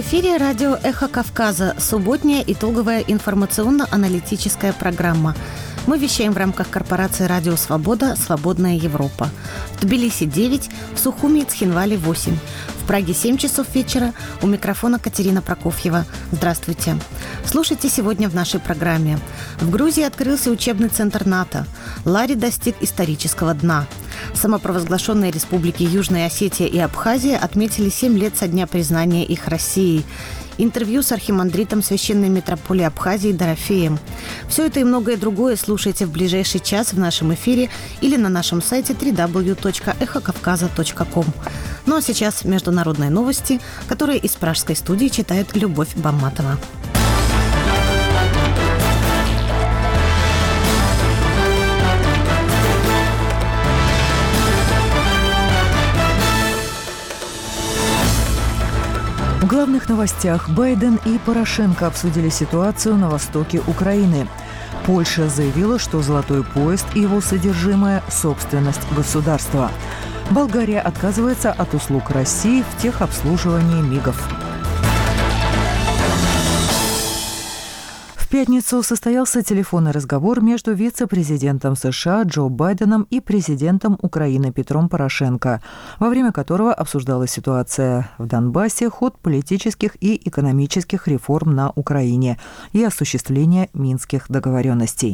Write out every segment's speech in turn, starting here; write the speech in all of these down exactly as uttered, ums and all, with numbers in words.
эфире радио «Эхо Кавказа», субботняя итоговая информационно-аналитическая программа. Мы вещаем в рамках корпорации «Радио Свобода. Свободная Европа». В Тбилиси девять, в Сухуми и Цхинвале восемь. В Праге семь часов вечера. У микрофона Катерина Прокофьева. Здравствуйте. Слушайте сегодня в нашей программе. В Грузии открылся учебный центр НАТО. Лари достиг исторического дна. Самопровозглашенные республики Южная Осетия и Абхазия отметили семь лет со дня признания их Россией. Интервью с архимандритом священной митрополии Абхазии Дорофеем. Все это и многое другое слушайте в ближайший час в нашем эфире или на нашем сайте дабл ю дабл ю дабл ю точка эхо кавказа точка ком. Ну а сейчас международные новости, которые из пражской студии читает Любовь Бамматова. В главных новостях Байден и Порошенко обсудили ситуацию на востоке Украины. Польша заявила, что золотой поезд и его содержимое – собственность государства. Болгария отказывается от услуг России в техобслуживании МИГов. В пятницу состоялся телефонный разговор между вице-президентом США Джо Байденом и президентом Украины Петром Порошенко, во время которого обсуждалась ситуация в Донбассе, ход политических и экономических реформ на Украине и осуществление минских договоренностей.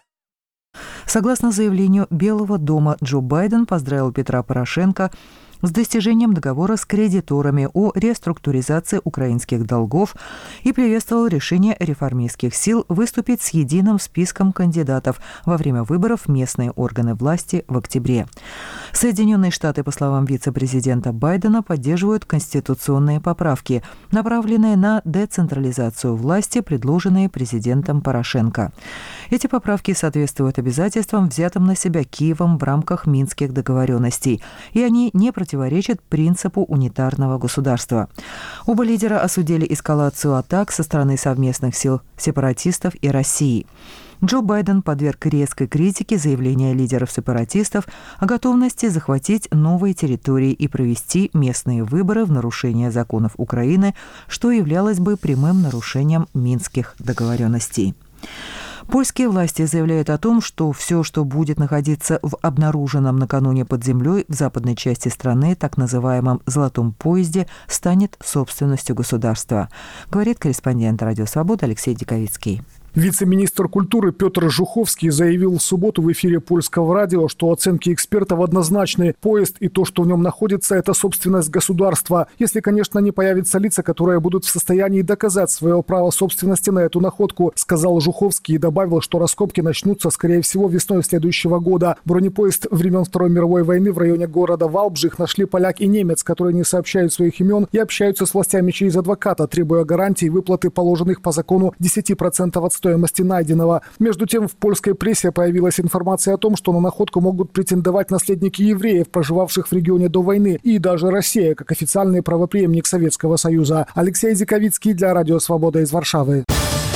Согласно заявлению Белого дома, Джо Байден поздравил Петра Порошенко с достижением договора с кредиторами о реструктуризации украинских долгов и приветствовал решение реформистских сил выступить с единым списком кандидатов во время выборов в местные органы власти в октябре. Соединенные Штаты, по словам вице-президента Байдена, поддерживают конституционные поправки, направленные на децентрализацию власти, предложенные президентом Порошенко. Эти поправки соответствуют обязательствам, взятым на себя Киевом в рамках минских договоренностей, и они не противоречат противоречит принципу унитарного государства. Оба лидера осудили эскалацию атак со стороны совместных сил сепаратистов и России. Джо Байден подверг резкой критике заявления лидеров сепаратистов о готовности захватить новые территории и провести местные выборы в нарушение законов Украины, что являлось бы прямым нарушением минских договоренностей. Польские власти заявляют о том, что все, что будет находиться в обнаруженном накануне под землей в западной части страны, так называемом «золотом поезде», станет собственностью государства, говорит корреспондент «Радио Свобода» Алексей Диковицкий. Вице-министр культуры Петр Жуховский заявил в субботу в эфире польского радио, что оценки экспертов однозначны. Поезд и то, что в нем находится, это собственность государства. Если, конечно, не появятся лица, которые будут в состоянии доказать свое право собственности на эту находку, сказал Жуховский и добавил, что раскопки начнутся, скорее всего, весной следующего года. Бронепоезд времен Второй мировой войны в районе города Валбжих нашли поляк и немец, которые не сообщают своих имен и общаются с властями через адвоката, требуя гарантий выплаты положенных по закону десять процентов от стоимости найденного. Между тем, в польской прессе появилась информация о том, что на находку могут претендовать наследники евреев, проживавших в регионе до войны, и даже Россия, как официальный правопреемник Советского Союза. Алексей Диковицкий для Радио Свобода из Варшавы.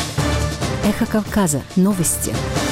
Эхо Кавказа. Новости.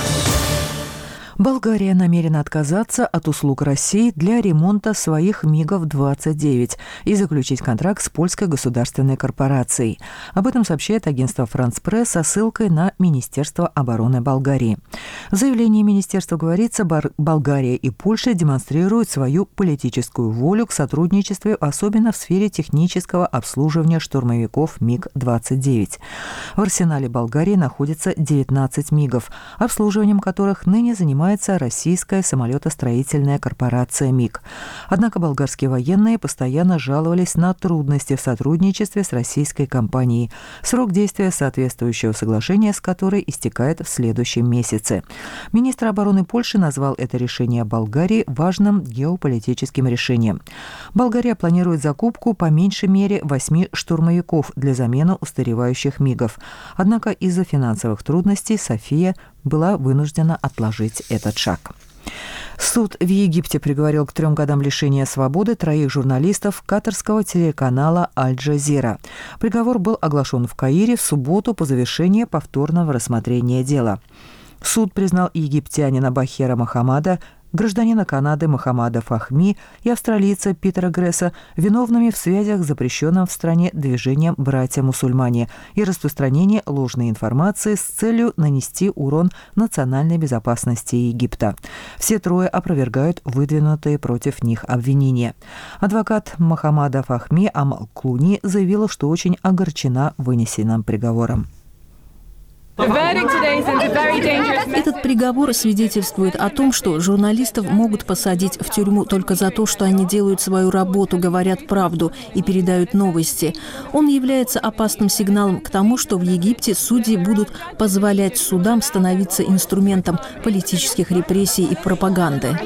Болгария намерена отказаться от услуг России для ремонта своих МиГов двадцать девять и заключить контракт с польской государственной корпорацией. Об этом сообщает агентство «Франс Пресс» со ссылкой на Министерство обороны Болгарии. В заявлении министерства говорится, Болгария и Польша демонстрируют свою политическую волю к сотрудничеству, особенно в сфере технического обслуживания штурмовиков МиГ двадцать девять. В арсенале Болгарии находится девятнадцать МиГов, обслуживанием которых ныне занимается российская самолетостроительная корпорация МиГ. Однако болгарские военные постоянно жаловались на трудности в сотрудничестве с российской компанией, срок действия соответствующего соглашения с которой истекает в следующем месяце. Министр обороны Польши назвал это решение Болгарии важным геополитическим решением. Болгария планирует закупку по меньшей мере восьми штурмовиков для замены устаревающих МиГов. Однако из-за финансовых трудностей София была вынуждена отложить этот шаг. Суд в Египте приговорил к трем годам лишения свободы троих журналистов катарского телеканала «Аль-Джазира». Приговор был оглашен в Каире в субботу по завершении повторного рассмотрения дела. Суд признал египтянина Бахера Мохаммада гражданина Канады Мохаммада Фахми и австралийца Питера Гресса виновными в связях с запрещенным в стране движением «Братья-мусульмане» и распространении ложной информации с целью нанести урон национальной безопасности Египта. Все трое опровергают выдвинутые против них обвинения. Адвокат Мохаммада Фахми Амал Клуни заявила, что очень огорчена вынесенным приговором. Этот приговор свидетельствует о том, что журналистов могут посадить в тюрьму только за то, что они делают свою работу, говорят правду и передают новости. Он является опасным сигналом к тому, что в Египте судьи будут позволять судам становиться инструментом политических репрессий и пропаганды.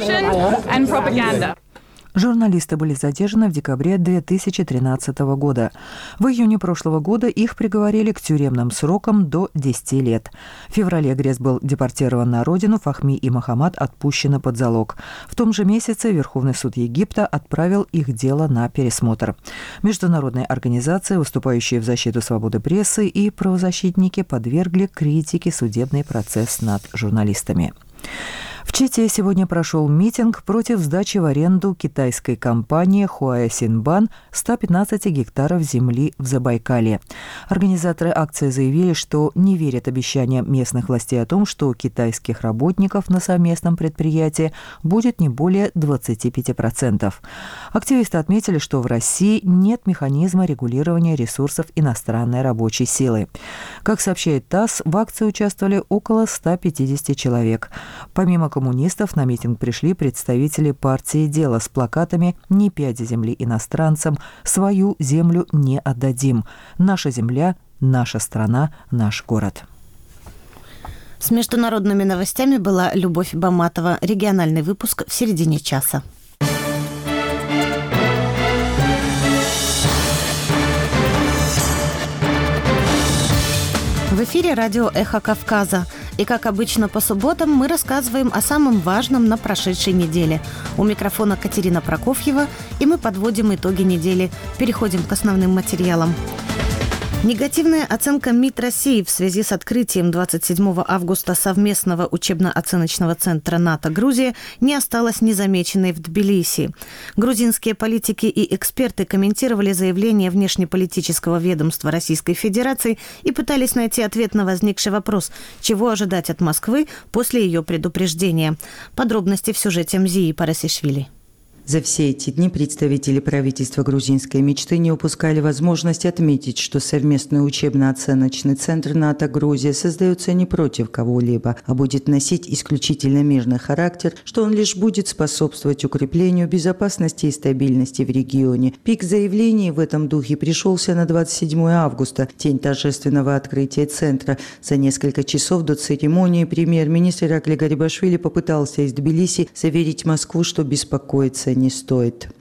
Журналисты были задержаны в декабре две тысячи тринадцатого года. В июне прошлого года их приговорили к тюремным срокам до десяти лет. В феврале Гресс был депортирован на родину, Фахми и Мохаммад отпущены под залог. В том же месяце Верховный суд Египта отправил их дело на пересмотр. Международные организации, выступающие в защиту свободы прессы, и правозащитники подвергли критике судебный процесс над журналистами. В Чите сегодня прошел митинг против сдачи в аренду китайской компании Хуайсинбан ста пятнадцати гектаров земли в Забайкалье. Организаторы акции заявили, что не верят обещаниям местных властей о том, что китайских работников на совместном предприятии будет не более двадцати пяти процентов. Активисты отметили, что в России нет механизма регулирования ресурсов иностранной рабочей силы. Как сообщает ТАСС, в акции участвовали около ста пятидесяти человек. Помимо коммунистов на митинг пришли представители партии «Дело» с плакатами «Не пяди земли иностранцам», «Свою землю не отдадим», «Наша земля», «Наша страна», «Наш город». С международными новостями была Любовь Баматова. Региональный выпуск в середине часа. В эфире радио «Эхо Кавказа». И, как обычно, по субботам мы рассказываем о самом важном на прошедшей неделе. У микрофона Катерина Прокофьева, и мы подводим итоги недели. Переходим к основным материалам. Негативная оценка МИД России в связи с открытием двадцать седьмого августа совместного учебно-оценочного центра НАТО «Грузия» не осталась незамеченной в Тбилиси. Грузинские политики и эксперты комментировали заявление внешнеполитического ведомства Российской Федерации и пытались найти ответ на возникший вопрос, чего ожидать от Москвы после ее предупреждения. Подробности в сюжете Мзии Парасишвили. За все эти дни представители правительства грузинской мечты не упускали возможность отметить, что совместный учебно-оценочный центр НАТО «Грузия» создается не против кого-либо, а будет носить исключительно мирный характер, что он лишь будет способствовать укреплению безопасности и стабильности в регионе. Пик заявлений в этом духе пришелся на двадцать седьмое августа, день торжественного открытия центра. За несколько часов до церемонии премьер-министр Иракли Гарибашвили попытался из Тбилиси заверить Москву, что беспокоиться не стоит.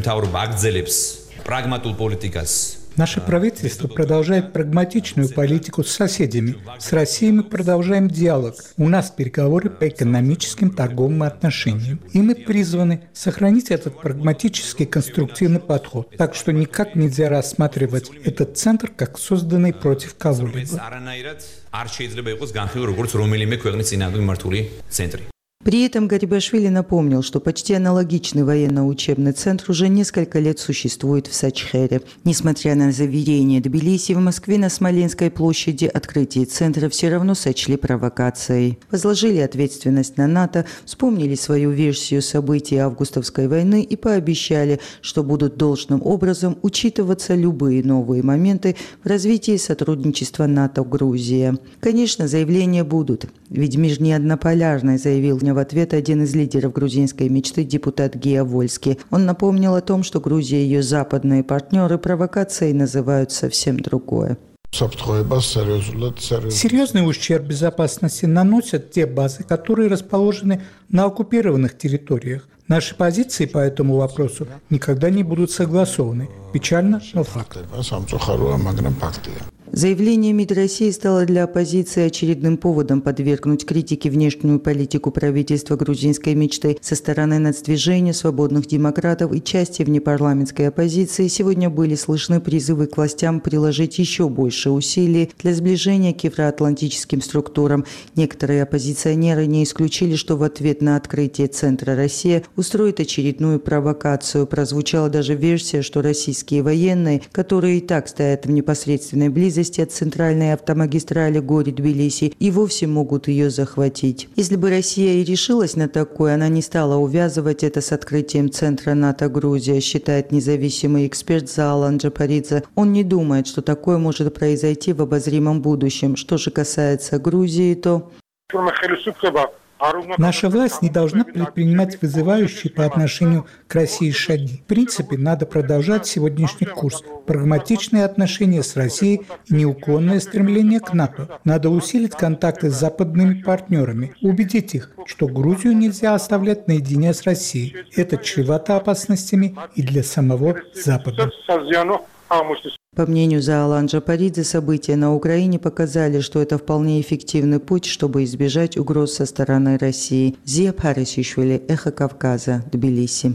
Наше правительство продолжает прагматичную политику с соседями. С Россией мы продолжаем диалог. У нас переговоры по экономическим торговым отношениям. И мы призваны сохранить этот прагматический конструктивный подход. Так что никак нельзя рассматривать этот центр как созданный против кого-либо. При этом Гарибашвили напомнил, что почти аналогичный военно-учебный центр уже несколько лет существует в Сачхере. Несмотря на заверение Тбилиси, в Москве на Смоленской площади открытие центра все равно сочли провокацией. Возложили ответственность на НАТО, вспомнили свою версию событий августовской войны и пообещали, что будут должным образом учитываться любые новые моменты в развитии сотрудничества НАТО-Грузия. Конечно, заявления будут, ведь мир не однополярный, заявил в ответ один из лидеров грузинской мечты, депутат Гия Вольский. Он напомнил о том, что Грузия и ее западные партнеры провокацией называют совсем другое. Серьезный ущерб безопасности наносят те базы, которые расположены на оккупированных территориях. Наши позиции по этому вопросу никогда не будут согласованы. Печально, но факт. Заявление МИД России стало для оппозиции очередным поводом подвергнуть критике внешнюю политику правительства грузинской мечты. Со стороны нацдвижения, свободных демократов и части внепарламентской оппозиции сегодня были слышны призывы к властям приложить еще больше усилий для сближения к евроатлантическим структурам. Некоторые оппозиционеры не исключили, что в ответ на открытие Центра «Россия» устроит очередную провокацию. Прозвучала даже версия, что российские военные, которые и так стоят в непосредственной близости от центральной автомагистрали Гори-Тбилиси, и вовсе могут ее захватить. Если бы Россия и решилась на такое, она не стала увязывать это с открытием центра НАТО Грузия, считает независимый эксперт Заалан Джапаридзе. Он не думает, что такое может произойти в обозримом будущем. Что же касается Грузии, то... Наша власть не должна предпринимать вызывающие по отношению к России шаги. В принципе, надо продолжать сегодняшний курс. Прагматичные отношения с Россией и неуклонное стремление к НАТО. Надо усилить контакты с западными партнерами, убедить их, что Грузию нельзя оставлять наедине с Россией. Это чревато опасностями и для самого Запада. По мнению Заалан Джапаридзе, события на Украине показали, что это вполне эффективный путь, чтобы избежать угроз со стороны России. Зия Парисишвили, Эхо Кавказа, Тбилиси.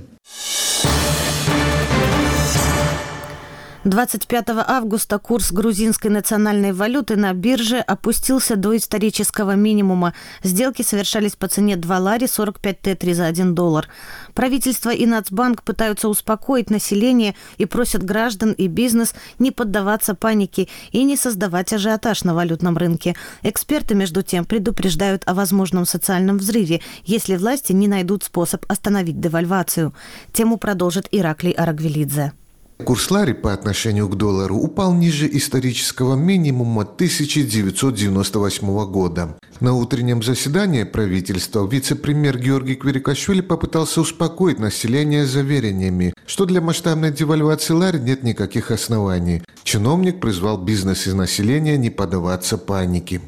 двадцать пятого августа курс грузинской национальной валюты на бирже опустился до исторического минимума. Сделки совершались по цене два лари сорок пять тетри за один доллар. Правительство и Нацбанк пытаются успокоить население и просят граждан и бизнес не поддаваться панике и не создавать ажиотаж на валютном рынке. Эксперты, между тем, предупреждают о возможном социальном взрыве, если власти не найдут способ остановить девальвацию. Тему продолжит Ираклий Арагвелидзе. Курс лари по отношению к доллару упал ниже исторического минимума тысяча девятьсот девяносто восьмого года. На утреннем заседании правительства вице-премьер Георгий Квирикашвили попытался успокоить население заверениями, что для масштабной девальвации лари нет никаких оснований. Чиновник призвал бизнес и население не поддаваться панике.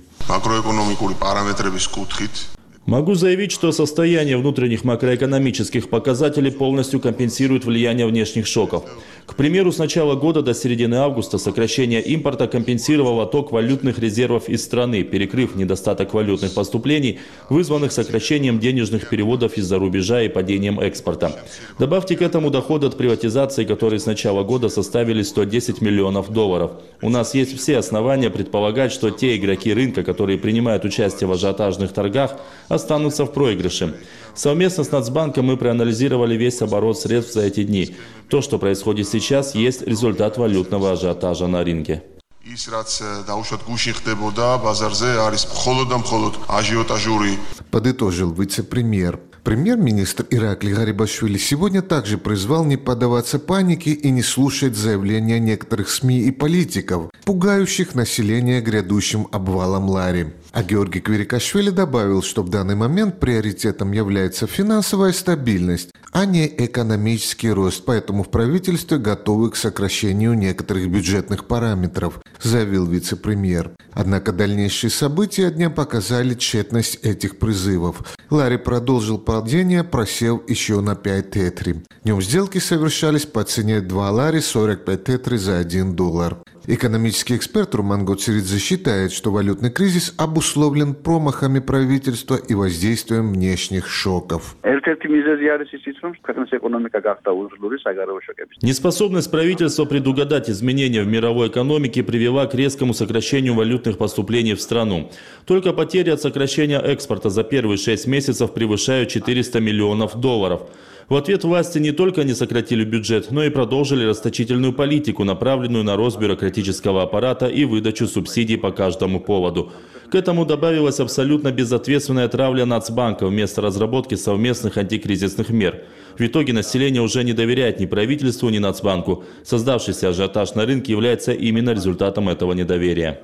Могу заявить, что состояние внутренних макроэкономических показателей полностью компенсирует влияние внешних шоков. К примеру, с начала года до середины августа сокращение импорта компенсировало отток валютных резервов из страны, перекрыв недостаток валютных поступлений, вызванных сокращением денежных переводов из-за рубежа и падением экспорта. Добавьте к этому доходы от приватизации, которые с начала года составили сто десять миллионов долларов. У нас есть все основания предполагать, что те игроки рынка, которые принимают участие в ажиотажных торгах, останутся в проигрыше. Совместно с Нацбанком мы проанализировали весь оборот средств за эти дни. То, что происходит сейчас, есть результат валютного ажиотажа на рынке. Подытожил вице-премьер. Премьер-министр Ираклий Гарибашвили сегодня также призвал не поддаваться панике и не слушать заявления некоторых СМИ и политиков, пугающих население грядущим обвалом лари. А Георгий Квирикашвили добавил, что в данный момент приоритетом является финансовая стабильность, а не экономический рост, поэтому в правительстве готовы к сокращению некоторых бюджетных параметров, заявил вице-премьер. Однако дальнейшие события дня показали тщетность этих призывов. Лари продолжил падение, просев еще на пять тетри. Днем сделки совершались по цене два лари сорок пять тетри за один доллар. Экономический эксперт Руман Гоцеридзе считает, что валютный кризис обусловлен промахами правительства и воздействием внешних шоков. Неспособность правительства предугадать изменения в мировой экономике привела к резкому сокращению валютных поступлений в страну. Только потери от сокращения экспорта за первые шесть месяцев превышают четыреста миллионов долларов. В ответ власти не только не сократили бюджет, но и продолжили расточительную политику, направленную на рост бюрократического аппарата и выдачу субсидий по каждому поводу. К этому добавилась абсолютно безответственная травля Нацбанка вместо разработки совместных антикризисных мер. В итоге население уже не доверяет ни правительству, ни Нацбанку. Создавшийся ажиотаж на рынке является именно результатом этого недоверия.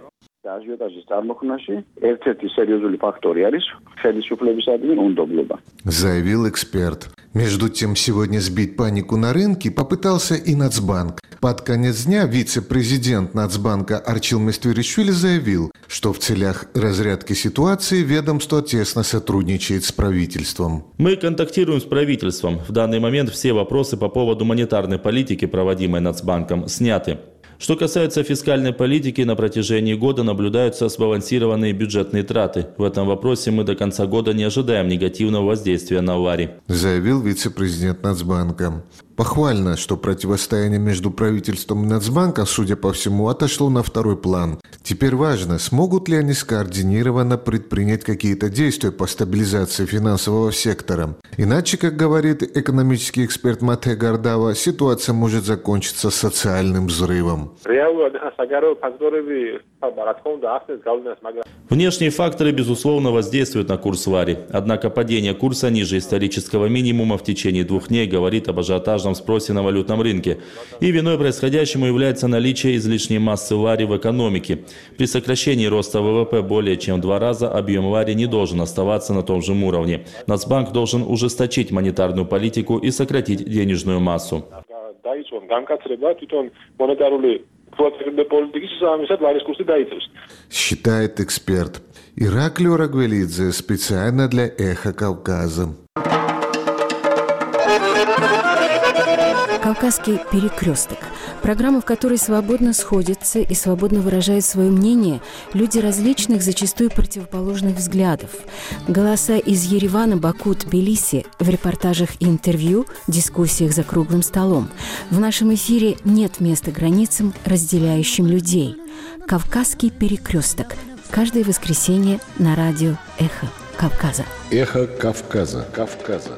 Заявил эксперт. Между тем, сегодня сбить панику на рынке попытался и Нацбанк. Под конец дня вице-президент Нацбанка Арчил Мествиришвили заявил, что в целях разрядки ситуации ведомство тесно сотрудничает с правительством. Мы контактируем с правительством. В данный момент все вопросы по поводу монетарной политики, проводимой Нацбанком, сняты. Что касается фискальной политики, на протяжении года наблюдаются сбалансированные бюджетные траты. В этом вопросе мы до конца года не ожидаем негативного воздействия на лари, заявил вице-президент Нацбанка. Похвально, что противостояние между правительством и Нацбанком, судя по всему, отошло на второй план. Теперь важно, смогут ли они скоординированно предпринять какие-то действия по стабилизации финансового сектора. Иначе, как говорит экономический эксперт Матэ Гардава, ситуация может закончиться социальным взрывом. Внешние факторы, безусловно, воздействуют на курс лари. Однако падение курса ниже исторического минимума в течение двух дней говорит об ажиотажном спросе на валютном рынке. И виной происходящему является наличие излишней массы лари в экономике. При сокращении роста ВВП более чем в два раза объем лари не должен оставаться на том же уровне. Нацбанк должен ужесточить монетарную политику и сократить денежную массу. Считает эксперт. Ираклий Орагвелидзе специально для «Эхо Кавказа». «Кавказский перекресток» – программа, в которой свободно сходятся и свободно выражают свое мнение люди различных, зачастую противоположных взглядов. Голоса из Еревана, Баку, Тбилиси в репортажах и интервью, дискуссиях за круглым столом. В нашем эфире нет места границам, разделяющим людей. «Кавказский перекресток» – каждое воскресенье на радио «Эхо Кавказа». «Эхо Кавказа». Кавказа.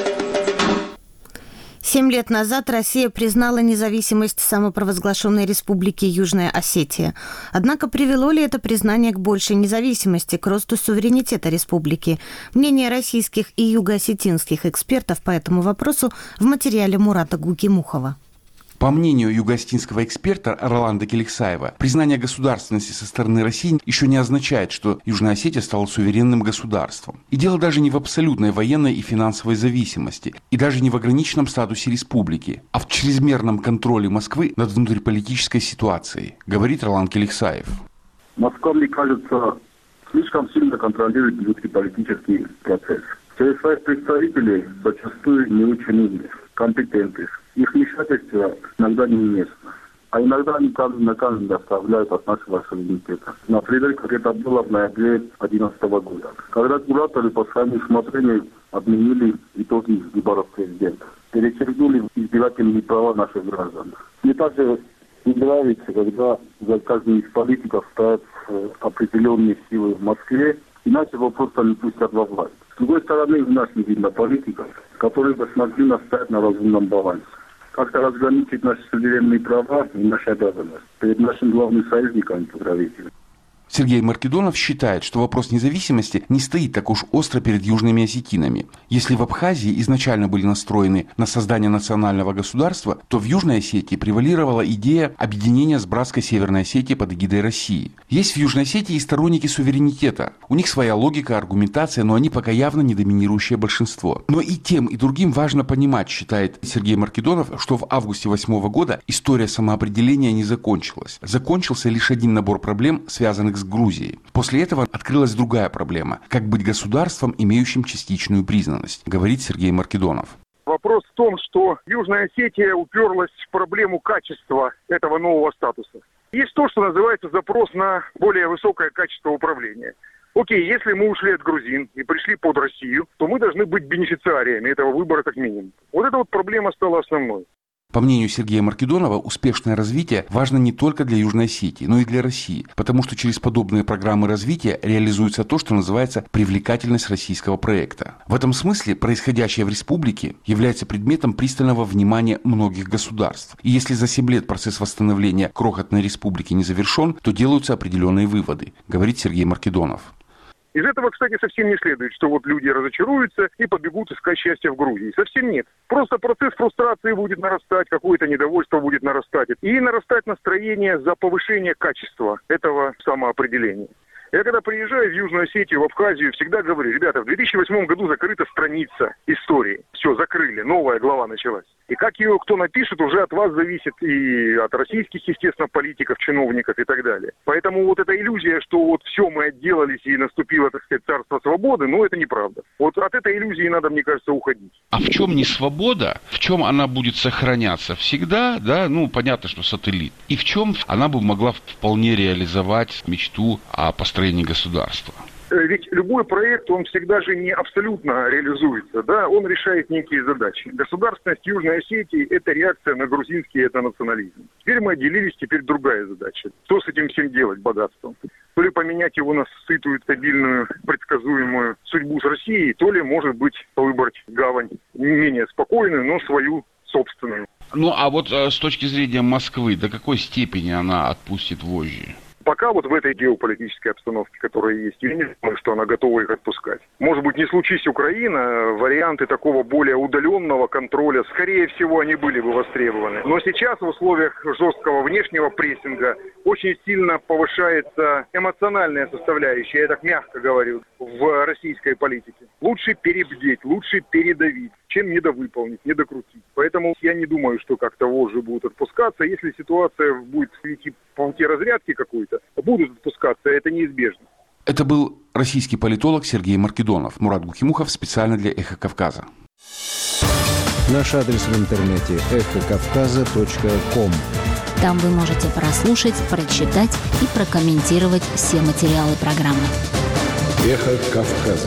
Семь лет назад Россия признала независимость самопровозглашенной республики Южная Осетия. Однако привело ли это признание к большей независимости, к росту суверенитета республики? Мнение российских и югоосетинских экспертов по этому вопросу в материале Мурата Гукимухова. По мнению югоосетинского эксперта Роланда Келексаева, признание государственности со стороны России еще не означает, что Южная Осетия стала суверенным государством. И дело даже не в абсолютной военной и финансовой зависимости, и даже не в ограниченном статусе республики, а в чрезмерном контроле Москвы над внутриполитической ситуацией, говорит Роланд Келексаев. Москва, мне кажется, слишком сильно контролирует внутриполитический процесс. Через своих представителей зачастую не очень умных, компетентных. Их вмешательство иногда неуместно. А иногда они камень на камень оставляют от нашего суверенитета. Например, как это было в ноябре две тысячи одиннадцатого года, когда кураторы по своему усмотрению отменили итоги выборов президента, перечеркнули избирательные права наших граждан. Мне также не нравится, когда за каждым из политиков стоят определенные силы в Москве, иначе его просто не пустят во власть. С другой стороны, у нас не видно политиков, которые бы смогли настоять на разумном балансе. Как-то разграничить наши суверенные права и наши обязанности перед нашим главным союзником и покровителем. Сергей Маркедонов считает, что вопрос независимости не стоит так уж остро перед южными осетинами. Если в Абхазии изначально были настроены на создание национального государства, то в Южной Осетии превалировала идея объединения с братской Северной Осетией под эгидой России. Есть в Южной Осетии и сторонники суверенитета. У них своя логика, аргументация, но они пока явно не доминирующее большинство. Но и тем, и другим важно понимать, считает Сергей Маркедонов, что в августе восьмого года история самоопределения не закончилась. Закончился лишь один набор проблем, связанных с с Грузией. После этого открылась другая проблема – как быть государством, имеющим частичную признанность, говорит Сергей Маркедонов. Вопрос в том, что Южная Осетия уперлась в проблему качества этого нового статуса. Есть то, что называется запрос на более высокое качество управления. Окей, если мы ушли от грузин и пришли под Россию, то мы должны быть бенефициариями этого выбора как минимум. Вот эта вот проблема стала основной. По мнению Сергея Маркедонова, успешное развитие важно не только для Южной Осетии, но и для России, потому что через подобные программы развития реализуется то, что называется привлекательность российского проекта. В этом смысле происходящее в республике является предметом пристального внимания многих государств. И если за семь лет процесс восстановления крохотной республики не завершен, то делаются определенные выводы, говорит Сергей Маркедонов. Из этого, кстати, совсем не следует, что вот люди разочаруются и побегут искать счастья в Грузии. Совсем нет. Просто процесс фрустрации будет нарастать, какое-то недовольство будет нарастать. И нарастать настроение за повышение качества этого самоопределения. Я когда приезжаю в Южную Осетию, в Абхазию, всегда говорю: ребята, в две тысячи восьмом году закрыта страница истории. Все, закрыли, новая глава началась. И как ее кто напишет, уже от вас зависит, и от российских, естественно, политиков, чиновников и так далее. Поэтому вот эта иллюзия, что вот все мы отделались и наступило, так сказать, царство свободы, ну это неправда. Вот от этой иллюзии надо, мне кажется, уходить. А в чем не свобода? В чем она будет сохраняться всегда, да, ну понятно, что сателлит. И в чем она бы могла вполне реализовать мечту о построении государства? Ведь любой проект, он всегда же не абсолютно реализуется, да, он решает некие задачи. Государственность Южной Осетии – это реакция на грузинский этнонационализм. Теперь мы отделились, теперь другая задача. Что с этим всем делать, богатством? То ли поменять его на сытую, стабильную, предсказуемую судьбу с Россией, то ли, может быть, выбрать гавань менее спокойную, но свою собственную. Ну, а вот э, с точки зрения Москвы, до какой степени она отпустит вожжи? Пока вот в этой геополитической обстановке, которая есть, я не думаю, что она готова их отпускать. Может быть, не случись Украина, варианты такого более удаленного контроля, скорее всего, они были бы востребованы. Но сейчас в условиях жесткого внешнего прессинга очень сильно повышается эмоциональная составляющая, я так мягко говорю, в российской политике. Лучше перебдеть, лучше передавить, чем недовыполнить, недокрутить. Поэтому я не думаю, что как-то вожжи будут отпускаться. Если ситуация будет идти по пути разрядки какой-то, будут отпускаться, это неизбежно. Это был российский политолог Сергей Маркедонов. Мурат Гухимухов специально для «Эхо Кавказа». Наш адрес в интернете эхо кавказа точка ком. Там вы можете прослушать, прочитать и прокомментировать все материалы программы. «Эхо Кавказа».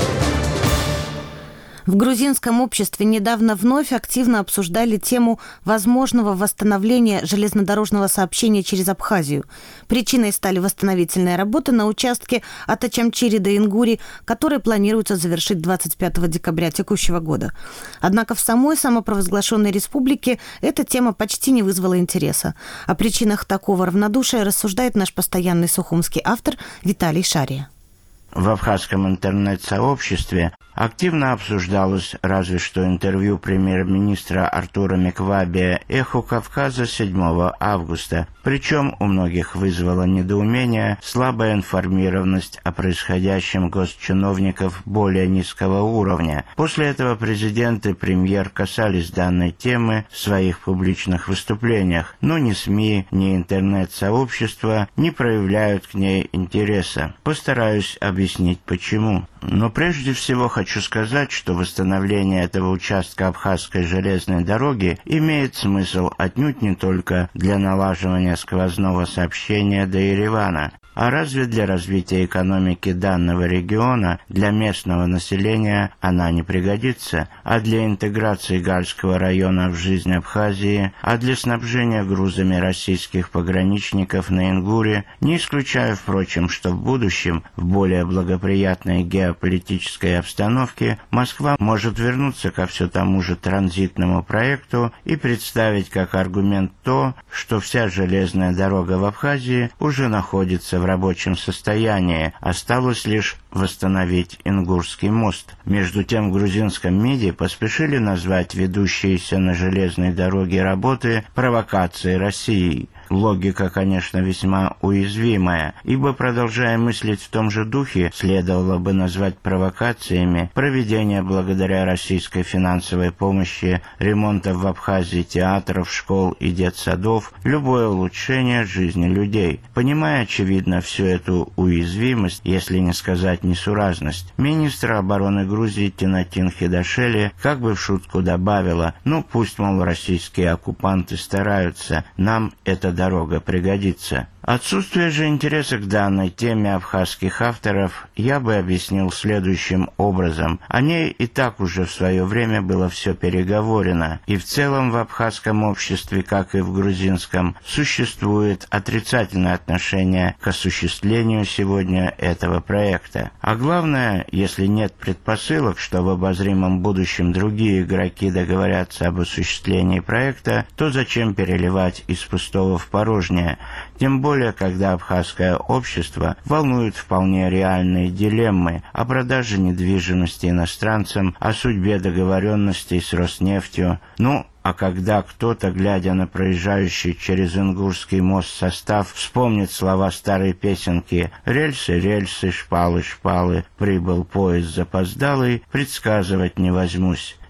В грузинском обществе недавно вновь активно обсуждали тему возможного восстановления железнодорожного сообщения через Абхазию. Причиной стали восстановительные работы на участке от Ачамчири до Ингури, которые планируется завершить двадцать пятого декабря текущего года. Однако в самой самопровозглашенной республике эта тема почти не вызвала интереса. О причинах такого равнодушия рассуждает наш постоянный сухумский автор Виталий Шария. В абхазском интернет-сообществе активно обсуждалось разве что интервью премьер-министра Артура Меквабия «Эхо Кавказа» седьмого августа. Причем у многих вызвало недоумение слабая информированность о происходящем госчиновников более низкого уровня. После этого президент и премьер касались данной темы в своих публичных выступлениях, но ни СМИ, ни интернет-сообщество не проявляют к ней интереса. Постараюсь объяснить почему. Но прежде всего хочу сказать, что восстановление этого участка Абхазской железной дороги имеет смысл отнюдь не только для налаживания сквозного сообщения до Еревана, а разве для развития экономики данного региона, для местного населения она не пригодится, а для интеграции Гальского района в жизнь Абхазии, а для снабжения грузами российских пограничников на Ингуре, не исключаю, впрочем, что в будущем, в более благоприятной геополитической обстановке, Москва может вернуться ко все тому же транзитному проекту и представить как аргумент то, что вся железная дорога в Абхазии уже находится в в рабочем состоянии, осталось лишь восстановить Ингурский мост. Между тем в грузинском МИДе поспешили назвать ведущиеся на железной дороге работы провокацией России. Логика, конечно, весьма уязвимая, ибо, продолжая мыслить в том же духе, следовало бы назвать провокациями проведение благодаря российской финансовой помощи ремонтов в Абхазии театров, школ и детсадов, любое улучшение жизни людей. Понимая, очевидно, всю эту уязвимость, если не сказать несуразность, министр обороны Грузии Тинатин Хидашели как бы в шутку добавила: «Ну, пусть, мол, российские оккупанты стараются, нам это дорога пригодится». Отсутствие же интереса к данной теме абхазских авторов я бы объяснил следующим образом. О ней и так уже в свое время было все переговорено, и в целом в абхазском обществе, как и в грузинском, существует отрицательное отношение к осуществлению сегодня этого проекта. А главное, если нет предпосылок, что в обозримом будущем другие игроки договорятся об осуществлении проекта, то зачем переливать из пустого в порожнее? Тем более, когда абхазское общество волнует вполне реальные дилеммы о продаже недвижимости иностранцам, о судьбе договоренностей с Роснефтью. Ну, а когда кто-то, глядя на проезжающий через Ингурский мост состав, вспомнит слова старой песенки «Рельсы, рельсы, шпалы, шпалы, прибыл поезд запоздалый», предсказывать не возьмусь.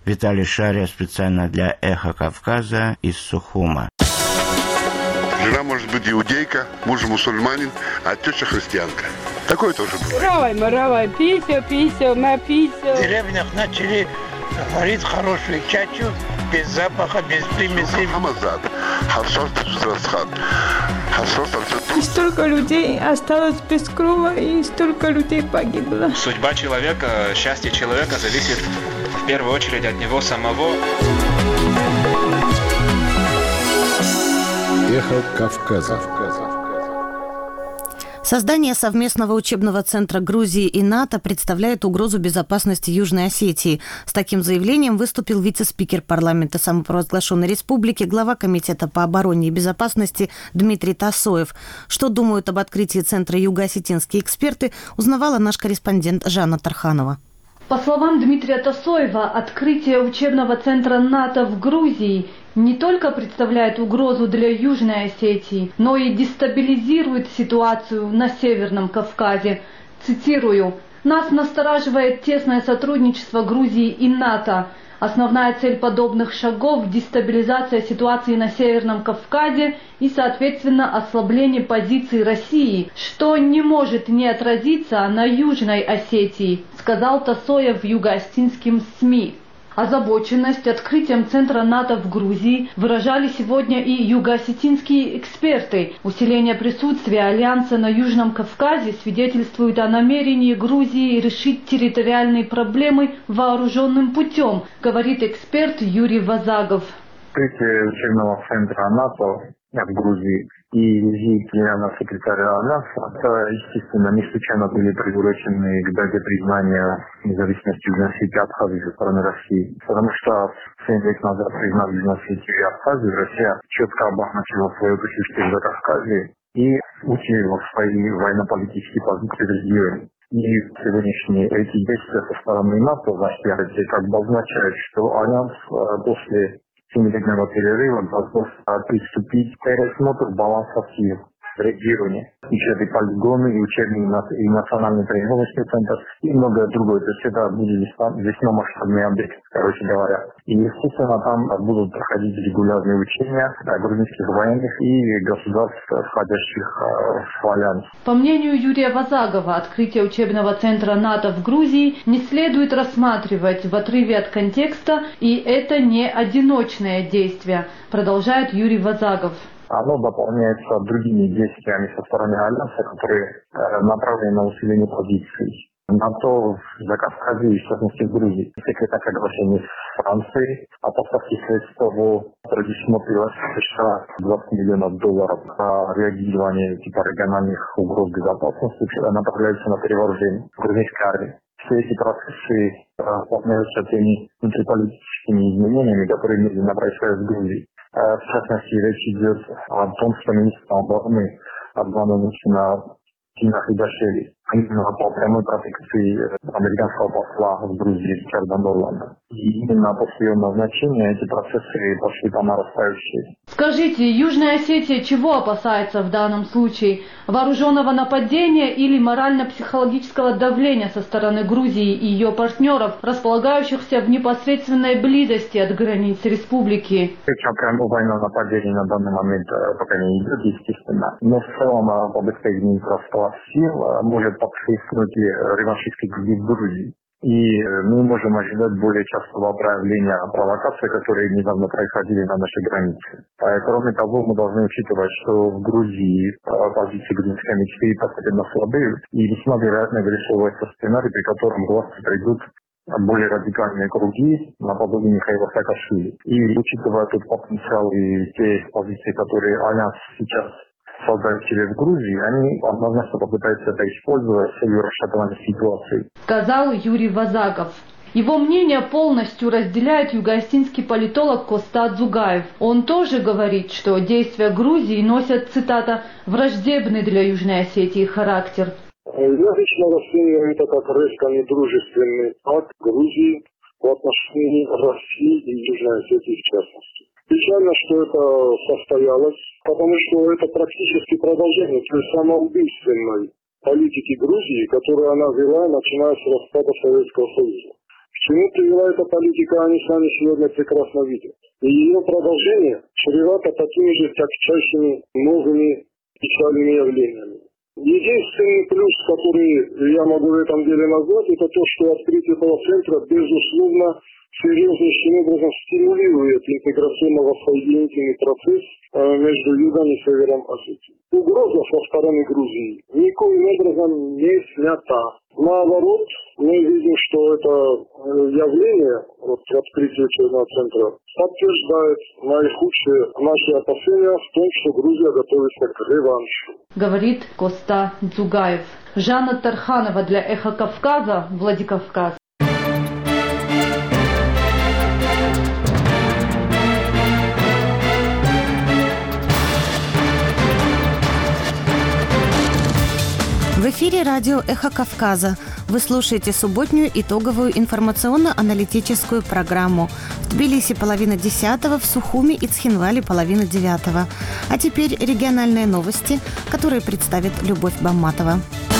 Виталий Шария специально для «Эхо Кавказа» из Сухума. Жена может быть иудейка, муж мусульманин, а теща христианка. Такое тоже бывает. Равай, маравай, пися, пися, на пися. В деревнях начали варить хорошую чачу, без запаха, без примесей. И столько людей осталось без крова, и столько людей погибло. Судьба человека, счастье человека зависит в первую очередь от него самого. Эхо Кавказа. Создание совместного учебного центра Грузии и НАТО представляет угрозу безопасности Южной Осетии. С таким заявлением выступил вице-спикер парламента самопровозглашенной республики, глава комитета по обороне и безопасности Дмитрий Тасоев. Что думают об открытии центра юго-осетинские эксперты, узнавала наш корреспондент Жанна Тарханова. По словам Дмитрия Тасоева, открытие учебного центра НАТО в Грузии не только представляет угрозу для Южной Осетии, но и дестабилизирует ситуацию на Северном Кавказе. Цитирую: «Нас настораживает тесное сотрудничество Грузии и НАТО. Основная цель подобных шагов – дестабилизация ситуации на Северном Кавказе и, соответственно, ослабление позиций России, что не может не отразиться на Южной Осетии», сказал Тасоев юго-осетинским СМИ. Озабоченность открытием центра НАТО в Грузии выражали сегодня и юго-осетинские эксперты. Усиление присутствия Альянса на Южном Кавказе свидетельствует о намерении Грузии решить территориальные проблемы вооруженным путем, говорит эксперт Юрий Вазагов. Открытие учебного центра НАТО в Грузии и визит генерального секретаря Альянса, это, естественно, не случайно были приурочены к дате признания независимости Южной Осетии и Абхазии со стороны России. Потому что семь лет назад, признав Южную Осетию и Абхазию, Россия четко обозначила свое присутствие в Закавказье и усилила свои военно-политические позиции в регионе. И сегодняшние эти действия со стороны НАТО в России как бы означают, что Альянс после семилетнего перерыва готов приступить к пересмотру баланса сил в регионе. Учебные полигоны, и учебный и национальный тренировочный центр и многое другое. То есть это будет весьма масштабный объект, короче говоря. И, естественно, там будут проходить регулярные учения грузинских военных и государств, входящих в Альянс. По мнению Юрия Вазагова, открытие учебного центра НАТО в Грузии не следует рассматривать в отрыве от контекста, и это не одиночное действие, продолжает Юрий Вазагов. Оно дополняется другими действиями со стороны Альянса, которые э, направлены на усиление позиций НАТО в Закавказье и, в частности, в Грузии. Секретарь соглашения с Францией о поставке средств того предусмотрела США двадцать миллионов долларов на реагирование типа региональных угроз безопасности, направляются на перевооружение грузинской армии. Все эти процессы сталкиваются с теми внутриполитическими изменениями, которые медленно происходят в Грузии. В частности, речь идет о том, что министр обороны обманывался на Тинах и Дашели, именно по прямой протекции американского посла в Грузии Ричарда Ноланда. И именно после ее назначения эти процессы пошли по нарастающей. Скажите, Южная Осетия чего опасается в данном случае? Вооруженного нападения или морально-психологического давления со стороны Грузии и ее партнеров, располагающихся в непосредственной близости от границ республики? Речь о прямом военном нападении на данный момент пока не идет, естественно. Но в целом об обеспечении простого сил может подхлестнуть реваншистские группы в Грузии. И мы можем ожидать более частого проявления провокаций, которые недавно происходили на нашей границе. Кроме того, мы должны учитывать, что в Грузии позиции грузинской мечты постепенно слабеют, и весьма вероятно вырисовывается сценарий, при котором власти придут более радикальные круги наподобие Михаила Саакашвили. И учитывая тот потенциал и те позиции, которые Альянс сейчас создать себе в Грузии, они однозначно попытаются это использовать в целью расшатывания ситуации. Сказал Юрий Вазагов. Его мнение полностью разделяет юго-осетинский политолог Костад Зугаев. Он тоже говорит, что действия Грузии носят, цитата, «враждебный для Южной Осетии характер». Я лично расцениваю это как резко недружественный акт Грузии в отношении России и Южной Осетии в частности. Печально, что это состоялось, потому что это практически продолжение той самоубийственной политики Грузии, которую она вела, начиная с распада Советского Союза. В чему привела эта политика, они сами сегодня прекрасно видят. И ее продолжение чревато такими же тягчайшими новыми печальными явлениями. Единственный плюс, который я могу в этом деле назвать, это то, что открытие этого центра, безусловно, серьезнейшим образом стимулирует интеграционно-воссоединительный процесс между Югом и Севером Осетии. Угроза со стороны Грузии никоим образом не снята. Наоборот, мы видим, что это явление, вот открытие учебного центра, подтверждает наихудшие наши опасения в том, что Грузия готовится к реваншу. Говорит Коста Дзугаев. Жанна Тарханова для Эхо Кавказа, Владикавказ. В эфире радио «Эхо Кавказа». Вы слушаете субботнюю итоговую информационно-аналитическую программу. В Тбилиси половина десятого, в Сухуми и Цхинвале половина девятого. А теперь региональные новости, которые представит Любовь Бамматова.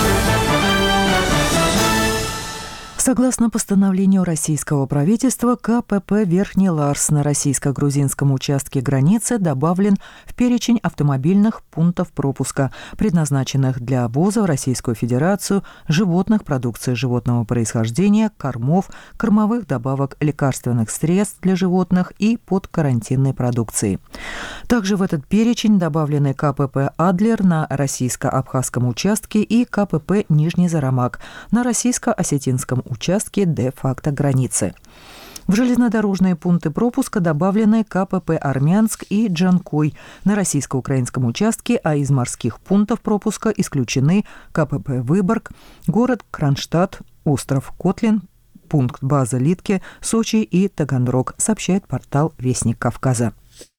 Согласно постановлению российского правительства, КПП «Верхний Ларс» на российско-грузинском участке границы добавлен в перечень автомобильных пунктов пропуска, предназначенных для обоза в Российскую Федерацию животных, продукции животного происхождения, кормов, кормовых добавок, лекарственных средств для животных и подкарантинной продукции. Также в этот перечень добавлены КПП «Адлер» на российско-абхазском участке и КПП «Нижний Зарамак» на российско-осетинском участке. участке де-факто границы. В железнодорожные пункты пропуска добавлены КПП «Армянск» и «Джанкой» на российско-украинском участке, а из морских пунктов пропуска исключены КПП «Выборг», город Кронштадт, остров Котлин, пункт база Литке, Сочи и Таганрог, сообщает портал «Вестник Кавказа».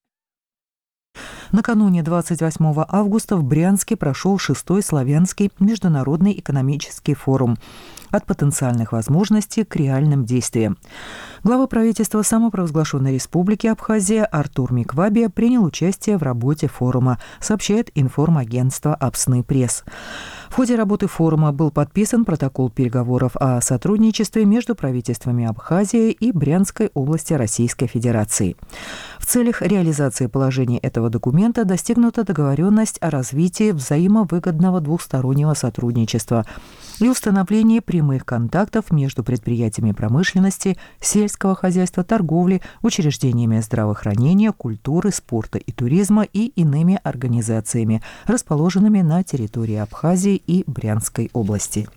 Накануне двадцать восьмого августа в Брянске прошел шестой славянский международный экономический форум «От потенциальных возможностей к реальным действиям». Глава правительства самопровозглашенной республики Абхазия Артур Миквабия принял участие в работе форума, сообщает информагентство «Апсны Пресс». В ходе работы форума был подписан протокол переговоров о сотрудничестве между правительствами Абхазии и Брянской области Российской Федерации. В целях реализации положений этого документа достигнута договоренность о развитии взаимовыгодного двухстороннего сотрудничества и установлении прямых контактов между предприятиями промышленности, сельского хозяйства, торговли, учреждениями здравоохранения, культуры, спорта и туризма и иными организациями, расположенными на территории Абхазии и Брянской области.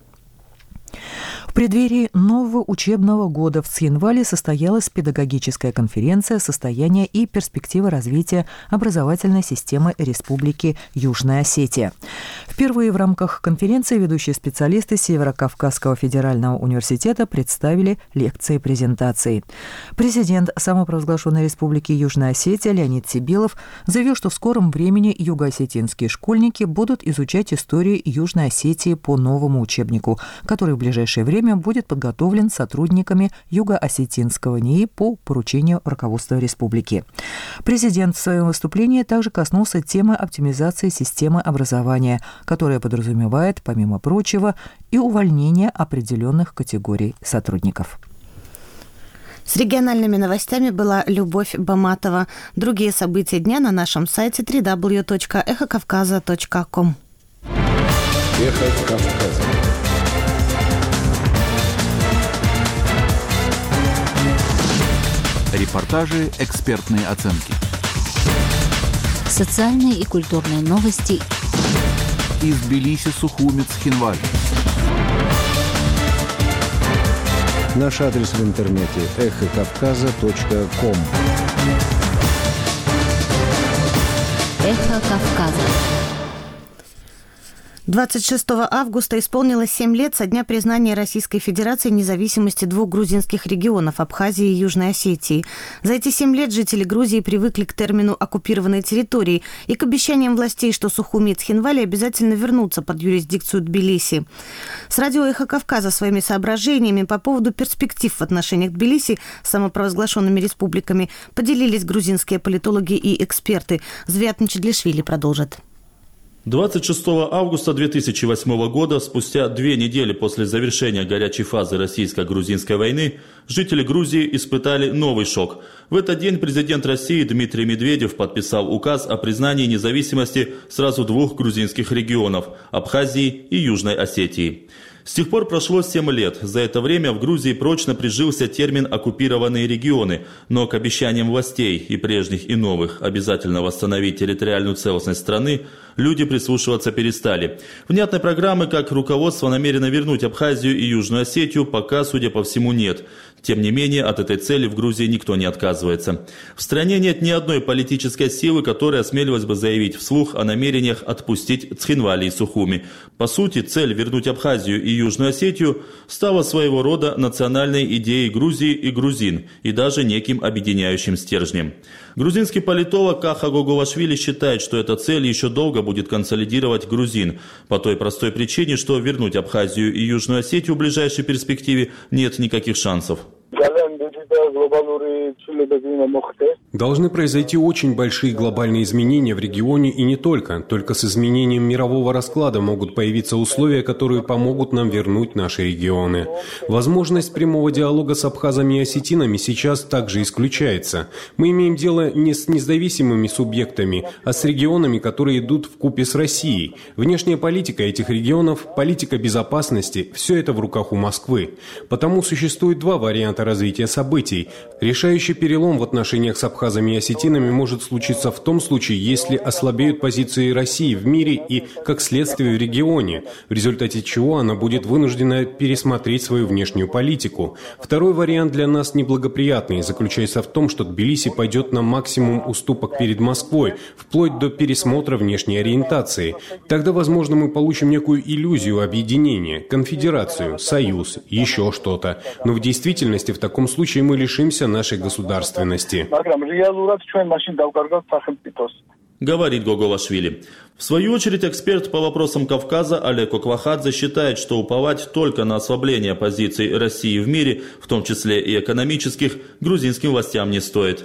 В преддверии нового учебного года в Цхинвале состоялась педагогическая конференция «Состояние и перспективы развития образовательной системы Республики Южная Осетия». Впервые в рамках конференции ведущие специалисты Северо-Кавказского федерального университета представили лекции и презентации. Президент самопровозглашенной Республики Южная Осетия Леонид Сибилов заявил, что в скором времени юго-осетинские школьники будут изучать историю Южной Осетии по новому учебнику, который в ближайшее время будет подготовлен сотрудниками Юго-Осетинского НИИ по поручению руководства республики. Президент в своем выступлении также коснулся темы оптимизации системы образования, которая подразумевает, помимо прочего, и увольнение определенных категорий сотрудников. С региональными новостями была Любовь Бамматова. Другие события дня на нашем сайте дабл ю дабл ю дабл ю точка эхо кавказа точка ком. Эхо Кавказа. Репортажи, экспертные оценки. Социальные и культурные новости. Из Тбилиси, Сухуми, Цхинваль. Наш адрес в интернете эхо кавказа точка ком. Эхо Кавказа. двадцать шестого августа исполнилось семь лет со дня признания Российской Федерации независимости двух грузинских регионов – Абхазии и Южной Осетии. За эти семь лет жители Грузии привыкли к термину «оккупированной территории» и к обещаниям властей, что Сухуми и Цхинвали обязательно вернутся под юрисдикцию Тбилиси. С радио «Эхо Кавказа» своими соображениями по поводу перспектив в отношениях Тбилиси с самопровозглашенными республиками поделились грузинские политологи и эксперты. Звиат Мчедлишвили продолжит. двадцать шестого августа две тысячи восьмого года, спустя две недели после завершения горячей фазы российско-грузинской войны, жители Грузии испытали новый шок. В этот день президент России Дмитрий Медведев подписал указ о признании независимости сразу двух грузинских регионов – Абхазии и Южной Осетии. С тех пор прошло семь лет. За это время в Грузии прочно прижился термин «оккупированные регионы», но к обещаниям властей и прежних, и новых обязательно восстановить территориальную целостность страны люди прислушиваться перестали. Внятной программы, как руководство намерено вернуть Абхазию и Южную Осетию, пока, судя по всему, нет. Тем не менее, от этой цели в Грузии никто не отказывается. В стране нет ни одной политической силы, которая осмелилась бы заявить вслух о намерениях отпустить Цхинвали и Сухуми. По сути, цель вернуть Абхазию и Южную Осетию стала своего рода национальной идеей Грузии и грузин, и даже неким объединяющим стержнем. Грузинский политолог Каха Гогувашвили считает, что эта цель еще долго будет консолидировать грузин, по той простой причине, что вернуть Абхазию и Южную Осетию в ближайшей перспективе нет никаких шансов. Должны произойти очень большие глобальные изменения в регионе и не только. Только с изменением мирового расклада могут появиться условия, которые помогут нам вернуть наши регионы. Возможность прямого диалога с абхазами и осетинами сейчас также исключается. Мы имеем дело не с независимыми субъектами, а с регионами, которые идут вкупе с Россией. Внешняя политика этих регионов, политика безопасности – все это в руках у Москвы. Потому существует два варианта развития событий. Решающий перелом в отношениях с абхазами и осетинами может случиться в том случае, если ослабеют позиции России в мире и, как следствие, в регионе, в результате чего она будет вынуждена пересмотреть свою внешнюю политику. Второй вариант для нас неблагоприятный, заключается в том, что Тбилиси пойдет на максимум уступок перед Москвой, вплоть до пересмотра внешней ориентации. Тогда, возможно, мы получим некую иллюзию объединения, конфедерацию, союз, еще что-то. Но в действительности в таком случае мы лишимся нашей государственности. Говорит Гогувашвили. В свою очередь, эксперт по вопросам Кавказа Олег Оквахадзе считает, что уповать только на ослабление позиций России в мире, в том числе и экономических, грузинским властям не стоит.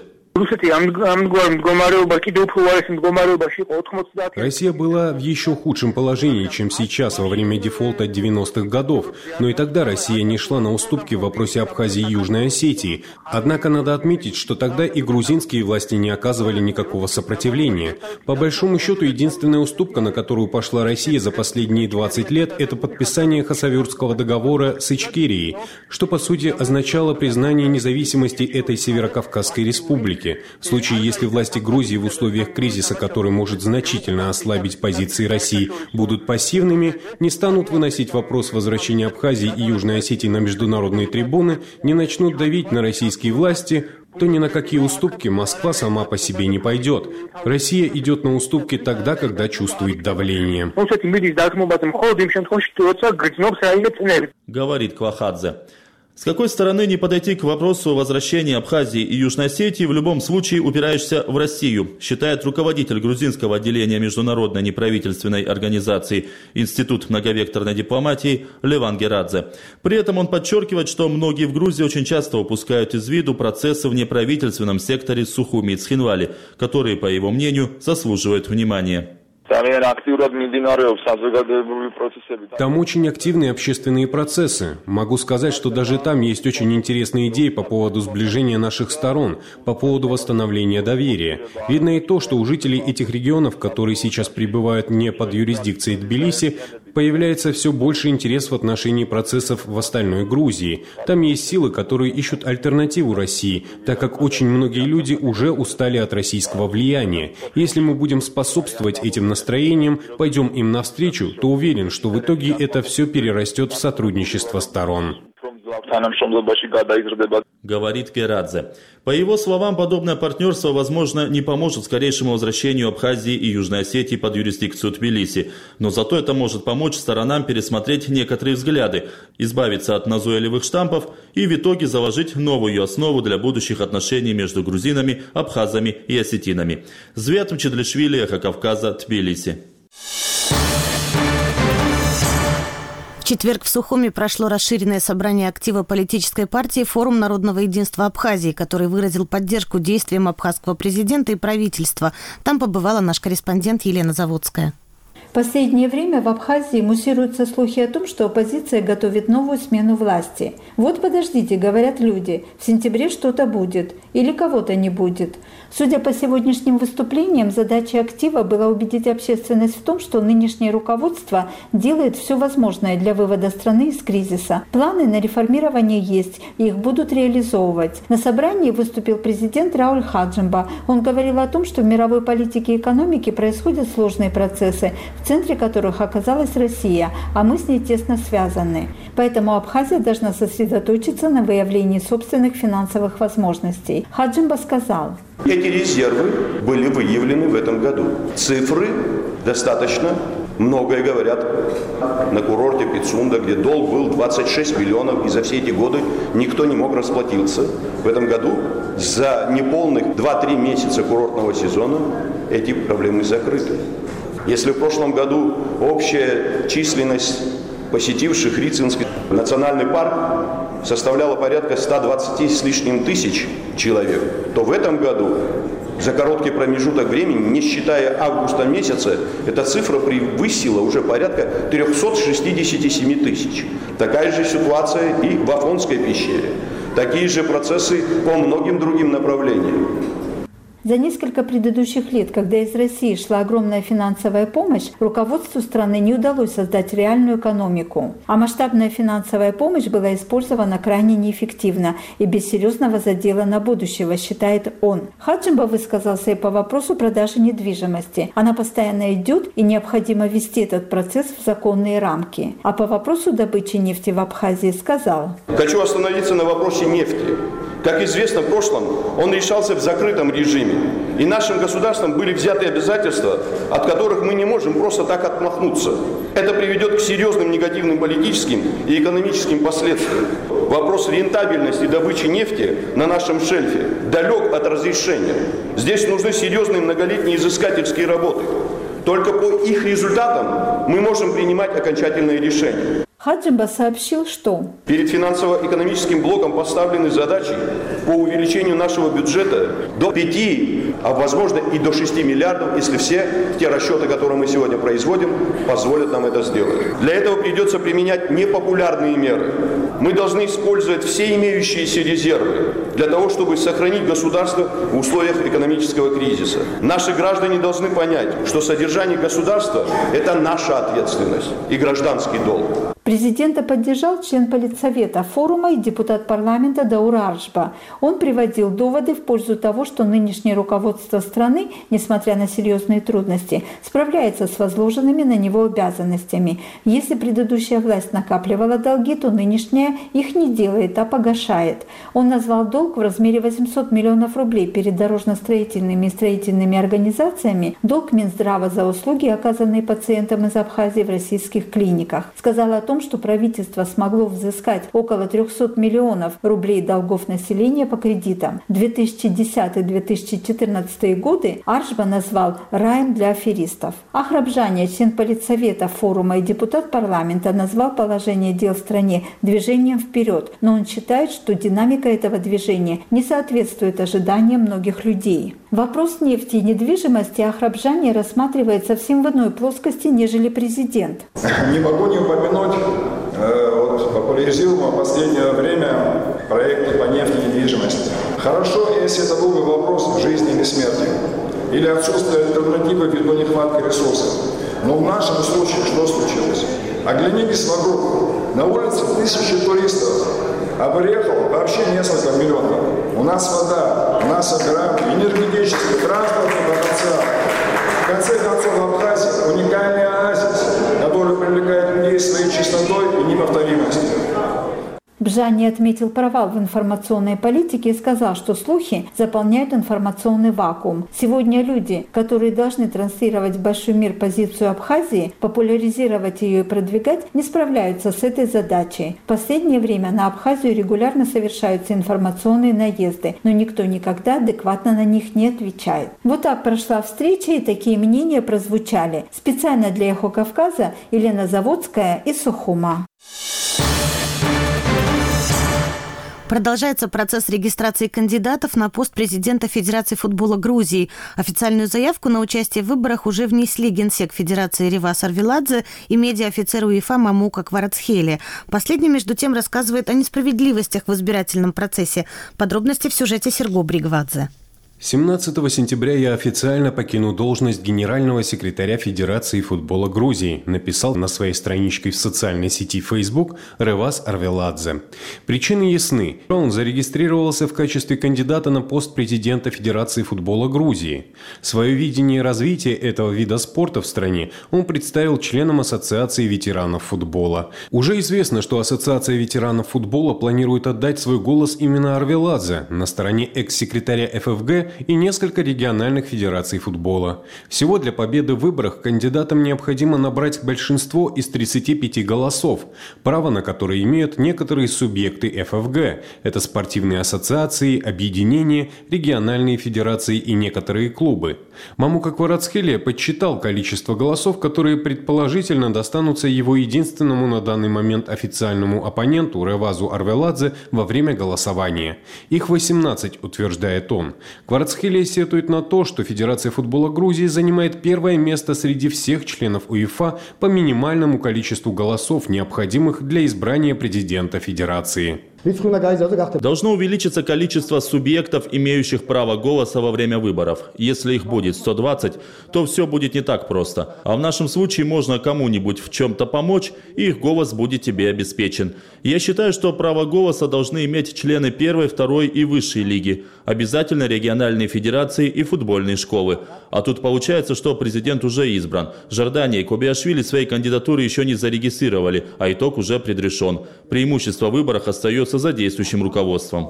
Россия была в еще худшем положении, чем сейчас, во время дефолта девяностых годов. Но и тогда Россия не шла на уступки в вопросе Абхазии и Южной Осетии. Однако надо отметить, что тогда и грузинские власти не оказывали никакого сопротивления. По большому счету, единственная уступка, на которую пошла Россия за последние двадцать лет, это подписание Хасавюртского договора с Ичкерией, что по сути означало признание независимости этой Северокавказской республики. В случае, если власти Грузии в условиях кризиса, который может значительно ослабить позиции России, будут пассивными, не станут выносить вопрос возвращения Абхазии и Южной Осетии на международные трибуны, не начнут давить на российские власти, то ни на какие уступки Москва сама по себе не пойдет. Россия идет на уступки тогда, когда чувствует давление. Говорит Квахадзе. С какой стороны не подойти к вопросу возвращения Абхазии и Южной Осетии, в любом случае упираешься в Россию, считает руководитель грузинского отделения международной неправительственной организации Институт многовекторной дипломатии Леван Герадзе. При этом он подчеркивает, что многие в Грузии очень часто упускают из виду процессы в неправительственном секторе Сухуми и Цхинвали, которые, по его мнению, заслуживают внимания. Там очень активные общественные процессы. Могу сказать, что даже там есть очень интересные идеи по поводу сближения наших сторон, по поводу восстановления доверия. Видно и то, что у жителей этих регионов, которые сейчас пребывают не под юрисдикцией Тбилиси, появляется все больше интерес в отношении процессов в остальной Грузии. Там есть силы, которые ищут альтернативу России, так как очень многие люди уже устали от российского влияния. Если мы будем способствовать этим настроениям, пойдем им навстречу, то уверен, что в итоге это все перерастет в сотрудничество сторон. Говорит Герадзе. По его словам, подобное партнерство, возможно, не поможет скорейшему возвращению Абхазии и Южной Осетии под юрисдикцию Тбилиси, но зато это может помочь сторонам пересмотреть некоторые взгляды, избавиться от назойливых штампов и в итоге заложить новую основу для будущих отношений между грузинами, абхазами и осетинами. Звят Мчедлишвили, Эхо Кавказа, Тбилиси. В четверг в Сухуми прошло расширенное собрание актива политической партии «Форум народного единства Абхазии», который выразил поддержку действиям абхазского президента и правительства. Там побывала наш корреспондент Елена Заводская. В последнее время в Абхазии муссируются слухи о том, что оппозиция готовит новую смену власти. Вот подождите, говорят люди, в сентябре что-то будет или кого-то не будет. Судя по сегодняшним выступлениям, задачей актива было убедить общественность в том, что нынешнее руководство делает все возможное для вывода страны из кризиса. Планы на реформирование есть, и их будут реализовывать. На собрании выступил президент Рауль Хаджимба. Он говорил о том, что в мировой политике и экономике происходят сложные процессы, в центре которых оказалась Россия, а мы с ней тесно связаны. Поэтому Абхазия должна сосредоточиться на выявлении собственных финансовых возможностей. Хаджимба сказал: эти резервы были выявлены в этом году. Цифры достаточно многое говорят. На курорте Пицунда, где долг был двадцать шесть миллионов, и за все эти годы никто не мог расплатиться. В этом году за неполных два-три месяца курортного сезона эти проблемы закрыты. Если в прошлом году общая численность посетивших Рицинский национальный парк составляла порядка ста двадцати с лишним тысяч человек, то в этом году за короткий промежуток времени, не считая августа месяца, эта цифра превысила уже порядка трёхсот шестидесяти семи тысяч. Такая же ситуация и в Афонской пещере. Такие же процессы по многим другим направлениям. За несколько предыдущих лет, когда из России шла огромная финансовая помощь, руководству страны не удалось создать реальную экономику. А масштабная финансовая помощь была использована крайне неэффективно и без серьезного задела на будущего, считает он. Хаджимба высказался и по вопросу продажи недвижимости. Она постоянно идет, и необходимо ввести этот процесс в законные рамки. А по вопросу добычи нефти в Абхазии сказал: Хочу остановиться на вопросе нефти. Как известно, в прошлом он решался в закрытом режиме, и нашим государством были взяты обязательства, от которых мы не можем просто так отмахнуться. Это приведет к серьезным негативным политическим и экономическим последствиям. Вопрос рентабельности добычи нефти на нашем шельфе далек от разрешения. Здесь нужны серьезные многолетние изыскательские работы. Только по их результатам мы можем принимать окончательные решения. Хаджимба сообщил, что перед финансово-экономическим блоком поставлены задачи по увеличению нашего бюджета до пяти, а возможно и до шести миллиардов, если все те расчеты, которые мы сегодня производим, позволят нам это сделать. Для этого придется применять непопулярные меры. Мы должны использовать все имеющиеся резервы для того, чтобы сохранить государство в условиях экономического кризиса. Наши граждане должны понять, что содержание государства – это наша ответственность и гражданский долг. Президента поддержал член Политсовета форума и депутат парламента Даур Аршба. Он приводил доводы в пользу того, что нынешнее руководство страны, несмотря на серьезные трудности, справляется с возложенными на него обязанностями. Если предыдущая власть накапливала долги, то нынешняя их не делает, а погашает. Он назвал долг в размере восемьсот миллионов рублей перед дорожно-строительными и строительными организациями, долг Минздрава за услуги, оказанные пациентам из Абхазии в российских клиниках. Сказал о том, что правительство смогло взыскать около трехсот миллионов рублей долгов населения по кредитам. две тысячи десятый — две тысячи четырнадцатый годы Аршба назвал раем для аферистов. Ахрабжаня, член Политсовета форума и депутат парламента, назвал положение дел в стране движением вперед, но он считает, что динамика этого движения не соответствует ожиданиям многих людей. Вопрос нефти и недвижимости Ахрабжаня рассматривает совсем в иной плоскости, нежели президент. Не могу не упомянуть э, вот, популяризируемого в последнее время проекты по нефти и недвижимости. Хорошо, если это был бы вопрос жизни или смерти, или отсутствие альтернативы ввиду нехватки ресурсов. Но в нашем случае что случилось? Оглянитесь вокруг. На улице тысячи туристов, а приехало вообще несколько миллионов. У нас вода, у нас собираем энергетический, транспортный потенциал. В конце концов, Абхазия уникальный оазис, который привлекает людей своей чистотой и неповторимостью. Бжани отметил провал в информационной политике и сказал, что слухи заполняют информационный вакуум. Сегодня люди, которые должны транслировать в большой мир позицию Абхазии, популяризировать ее и продвигать, не справляются с этой задачей. В последнее время на Абхазию регулярно совершаются информационные наезды, но никто никогда адекватно на них не отвечает. Вот так прошла встреча, и такие мнения прозвучали. Специально для «Эхо Кавказа» Елена Заводская из Сухума. Продолжается процесс регистрации кандидатов на пост президента Федерации футбола Грузии. Официальную заявку на участие в выборах уже внесли генсек Федерации Ревас Арвеладзе и медиа-офицер УЕФА Мамука Кварацхелия. Последний, между тем, рассказывает о несправедливостях в избирательном процессе. Подробности в сюжете Серго Бригвадзе. семнадцатого сентября я официально покину должность генерального секретаря Федерации футбола Грузии, написал на своей страничке в социальной сети Facebook Ревас Арвеладзе. Причины ясны. Он зарегистрировался в качестве кандидата на пост президента Федерации футбола Грузии. Свое видение развития этого вида спорта в стране он представил членам Ассоциации ветеранов футбола. Уже известно, что Ассоциация ветеранов футбола планирует отдать свой голос именно Арвеладзе на стороне экс-секретаря эф эф гэ и несколько региональных федераций футбола. Всего для победы в выборах кандидатам необходимо набрать большинство из тридцати пяти голосов, право на которые имеют некоторые субъекты эф эф гэ. Это спортивные ассоциации, объединения, региональные федерации и некоторые клубы. Мамука Кварацхелия подсчитал количество голосов, которые предположительно достанутся его единственному на данный момент официальному оппоненту Ревазу Арвеладзе во время голосования. Их восемнадцать, утверждает он. Кварацхелия сетует на то, что Федерация футбола Грузии занимает первое место среди всех членов УЕФА по минимальному количеству голосов, необходимых для избрания президента Федерации. Должно увеличиться количество субъектов, имеющих право голоса во время выборов. Если их будет сто двадцать, то все будет не так просто. А в нашем случае можно кому-нибудь в чем-то помочь, и их голос будет тебе обеспечен. Я считаю, что право голоса должны иметь члены первой, второй и высшей лиги. Обязательно региональные федерации и футбольные школы. А тут получается, что президент уже избран. Жордания и Кобиашвили свои кандидатуры еще не зарегистрировали, а итог уже предрешен. Преимущество в выборах остается за действующим руководством.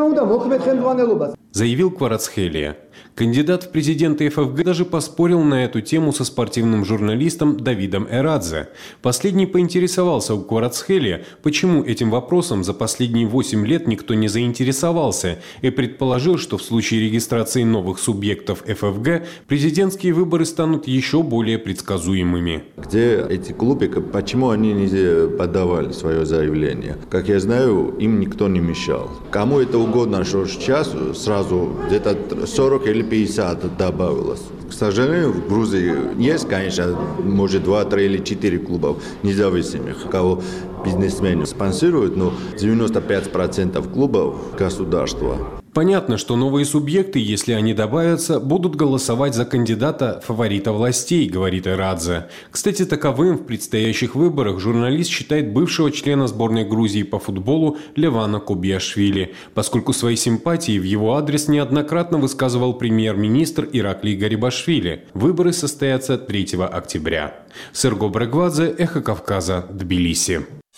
Заявил Кварацхелия. Кандидат в президенты эф эф гэ даже поспорил на эту тему со спортивным журналистом Давидом Эрадзе. Последний поинтересовался у Кварацхелия, почему этим вопросом за последние восемь лет никто не заинтересовался, и предположил, что в случае регистрации новых субъектов эф эф гэ президентские выборы станут еще более предсказуемыми. Где эти клубы, почему они не подавали свое заявление? Как я знаю, им никто не мешал. Кому это угодно, что сейчас сразу где-то сорок или пятьдесят добавилось. К сожалению, в Грузии есть, конечно, может, два, три или четыре клуба независимых, кого бизнесмены спонсируют, но девяносто пять процентов клубов государства. Понятно, что новые субъекты, если они добавятся, будут голосовать за кандидата фаворита властей, говорит Эрадзе. Кстати, таковым в предстоящих выборах журналист считает бывшего члена сборной Грузии по футболу Левана Кобиашвили, поскольку свои симпатии в его адрес неоднократно высказывал премьер-министр Ираклий Гарибашвили. Выборы состоятся третьего октября. Серго Бригвадзе, Эхо Кавказа, Тбилиси.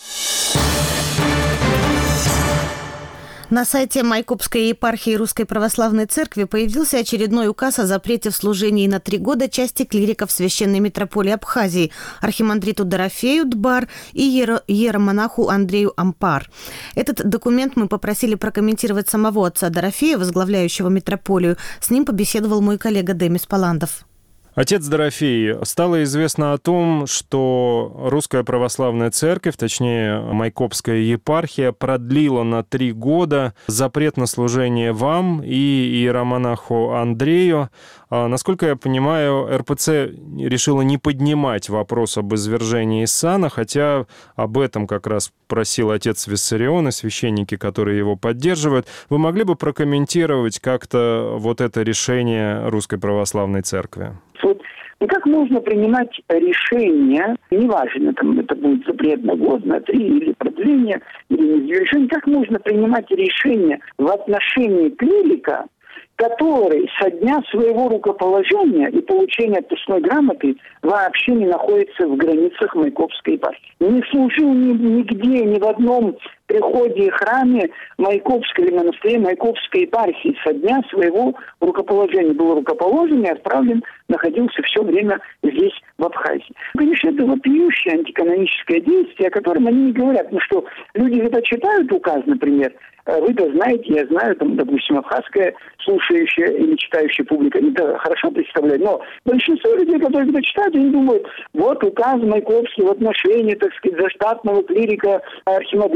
На сайте Майкопской епархии Русской Православной Церкви появился очередной указ о запрете в служении на три года части клириков Священной Митрополии Абхазии архимандриту Дорофею Дбар и иеро- иеромонаху Андрею Ампар. Этот документ мы попросили прокомментировать самого отца Дорофея, возглавляющего митрополию. С ним побеседовал мой коллега Демис Паландов. Отец Дорофей, стало известно о том, что Русская Православная Церковь, точнее Майкопская епархия, продлила на три года запрет на служение вам и иеромонаху Андрею. Насколько я понимаю, эр пэ цэ решила не поднимать вопрос об извержении из сана, хотя об этом как раз просил отец Виссарион и священники, которые его поддерживают. Вы могли бы прокомментировать как-то вот это решение Русской Православной Церкви? Ну, как можно принимать решение, неважно, там это будет запрет на год, на три, или продление, или не решение, как можно принимать решение в отношении клирика, который со дня своего рукоположения и получения отпускной грамоты вообще не находится в границах Майкопской епархии. Не служил ни, нигде, ни в одном приходе и храме Майкопской или монастыре Майкопской епархии. Со дня своего рукоположения был рукоположен и отправлен, находился все время здесь, в Абхазии. Конечно, это вопиющее антиканоническое действие, о котором они не говорят. Ну что, люди, когда читают указ, например, вы-то знаете, я знаю, там, допустим, абхазская слушающая или читающая публика, они это хорошо представляют, но большинство людей, которые это читают, они думают, вот указ Майкопский в отношении, так сказать, заштатного клирика архимандрита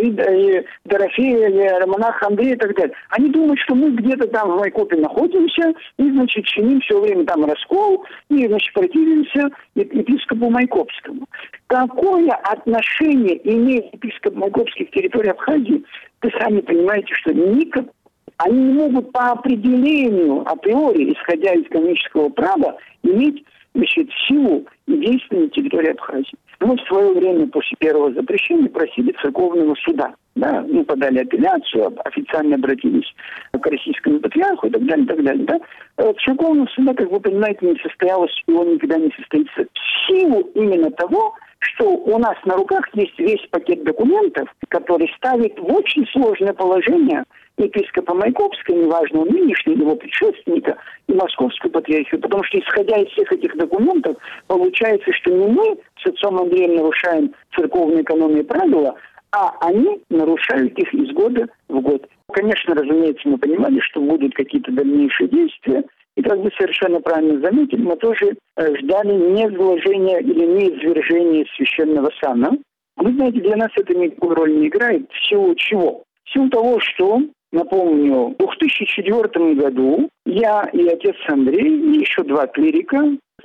или Дорофея, или монах Андрей и так далее. Они думают, что мы где-то там в Майкопе находимся и, значит, чиним все время там раскол и, значит, противимся епископу Майкопскому. Какое отношение имеет епископ Майкопский к территории Абхазии? Вы сами понимаете, что никак они не могут по определению, априори, исходя из канонического права, иметь, значит, силу и действие на территории Абхазии. Мы в свое время после первого запрещения просили церковного суда. Да, мы подали апелляцию, официально обратились к российскому патриарху и так далее, и так далее. Да. Церковного суда, как вы понимаете, не состоялось, и он никогда не состоится в силу именно того, что у нас на руках есть весь пакет документов, который ставит в очень сложное положение епископа Майкопского, неважно, он нынешний, его предшественника, и Московскую патриархию. Потому что, исходя из всех этих документов, получается, что не мы с отцом Андреем нарушаем церковные каноны и правила, а они нарушают их из года в год. Конечно, разумеется, мы понимали, что будут какие-то дальнейшие действия, и, как вы совершенно правильно заметили, мы тоже ждали не изложения или не извержения священного сана. Вы знаете, для нас это никакой роли не играет. В силу чего? В силу того, что, напомню, в две тысячи четвёртом году я и отец Андрей, и еще два клирика,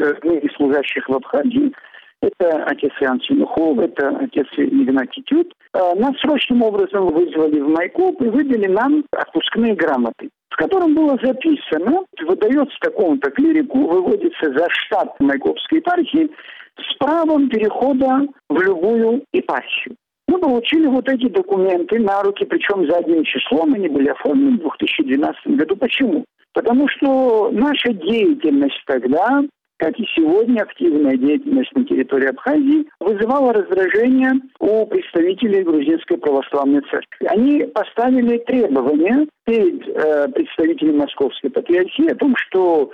служащих в Абхазии, это отец Иоанн Семухов, это отец Игнатий Тют, нас срочным образом вызвали в Майкоп и выдали нам отпускные грамоты, в котором было записано, выдается такому-то клирику, выводится за штат Майкопской епархии с правом перехода в любую епархию. Мы получили вот эти документы на руки, причем задним числом, они были оформлены в две тысячи двенадцатом году. Почему? Потому что наша деятельность тогда, как и сегодня, активная деятельность на территории Абхазии, вызывала раздражение у представителей Грузинской православной церкви. Они поставили требования перед э, представителями Московской патриархии о том, что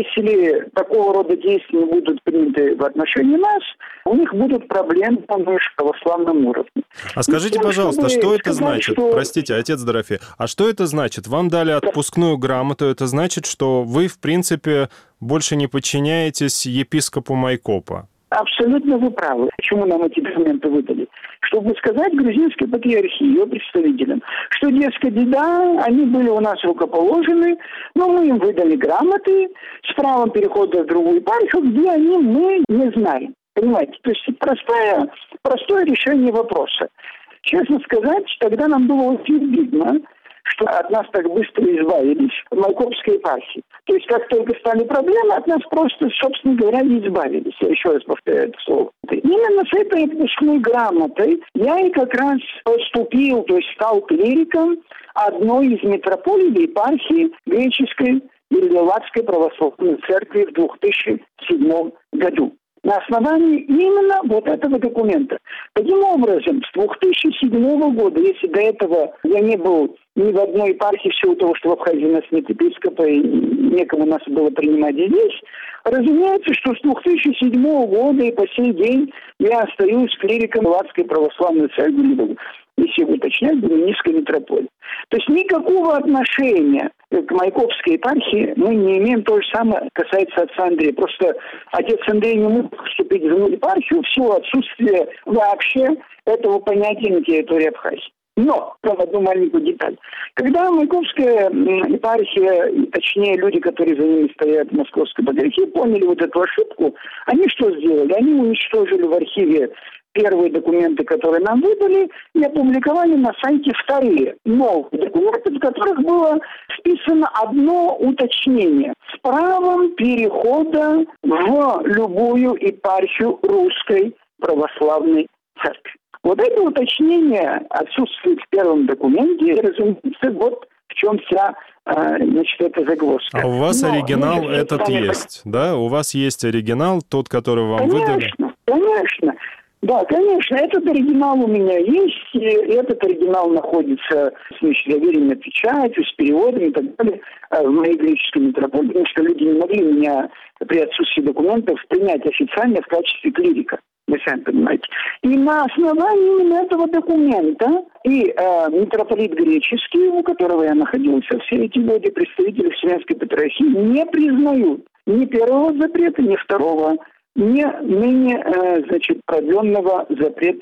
если такого рода действия будут приняты в отношении нас, у них будут проблемы на православном уровне. А скажите, тем, пожалуйста, что это сказать, значит? Что... Простите, отец Дорофей, а что это значит? Вам дали отпускную грамоту, это значит, что вы, в принципе, больше не подчиняетесь епископу Майкопа? Абсолютно вы правы. Почему нам эти документы выдали? Чтобы сказать грузинской патриархии, ее представителям, что, дескать, да, они были у нас рукоположены, но мы им выдали грамоты с правом перехода в другую епархию, где они, мы не знаем. Понимаете? То есть простое, простое решение вопроса. Честно сказать, тогда нам было очень обидно, что от нас так быстро избавились в Майкопской епархии. То есть, как только стали проблемы, от нас просто, собственно говоря, избавились. Я еще раз повторяю это слово. Именно с этой отпускной грамотой я и как раз поступил, то есть стал клириком одной из митрополий епархии греческой Ирландской православной церкви в две тысячи седьмом году. На основании именно вот этого документа. Таким образом, с две тысячи седьмого года, если до этого я не был ни в одной епархии, в силу того, что в Абхазии у нас нет епископа, и некому нас было принимать здесь, разумеется, что с две тысячи седьмого года и по сей день я остаюсь клириком Латвийской православной церкви, если уточнять, Доминической митрополии. То есть никакого отношения к Майкопской епархии мы не имеем. То же самое касается отца Андрея. Просто отец Андрей не мог вступить в новую епархию в силу отсутствия вообще этого понятия на территории Абхазии. Но, там одну маленькую деталь. Когда Майкопская епархия, точнее люди, которые за ними стоят в Московской патриархии, поняли вот эту ошибку, они что сделали? Они уничтожили в архиве первые документы, которые нам выдали, и опубликовали на сайте вторые новые документы, в которых было вписано одно уточнение с правом перехода в любую епархию Русской православной церкви. Вот это уточнение отсутствует в первом документе, и, разумеется, вот в чем вся значит, эта загвоздка. А у вас Но, оригинал ну, этот конечно, есть, да? У вас есть оригинал, тот, который вам конечно, выдали? Конечно, конечно. Да, конечно, этот оригинал у меня есть, и этот оригинал находится с заверенной печатью, с переводом и так далее в моей греческой митрополии, потому что люди не могли меня при отсутствии документов принять официально в качестве клирика. Вы сами понимаете. И на основании именно этого документа и э, митрополит греческий, у которого я находился все эти годы, представители Вселенской Патриархии, не признают ни первого запрета, ни второго, ни ныне, э, значит, продленного запрета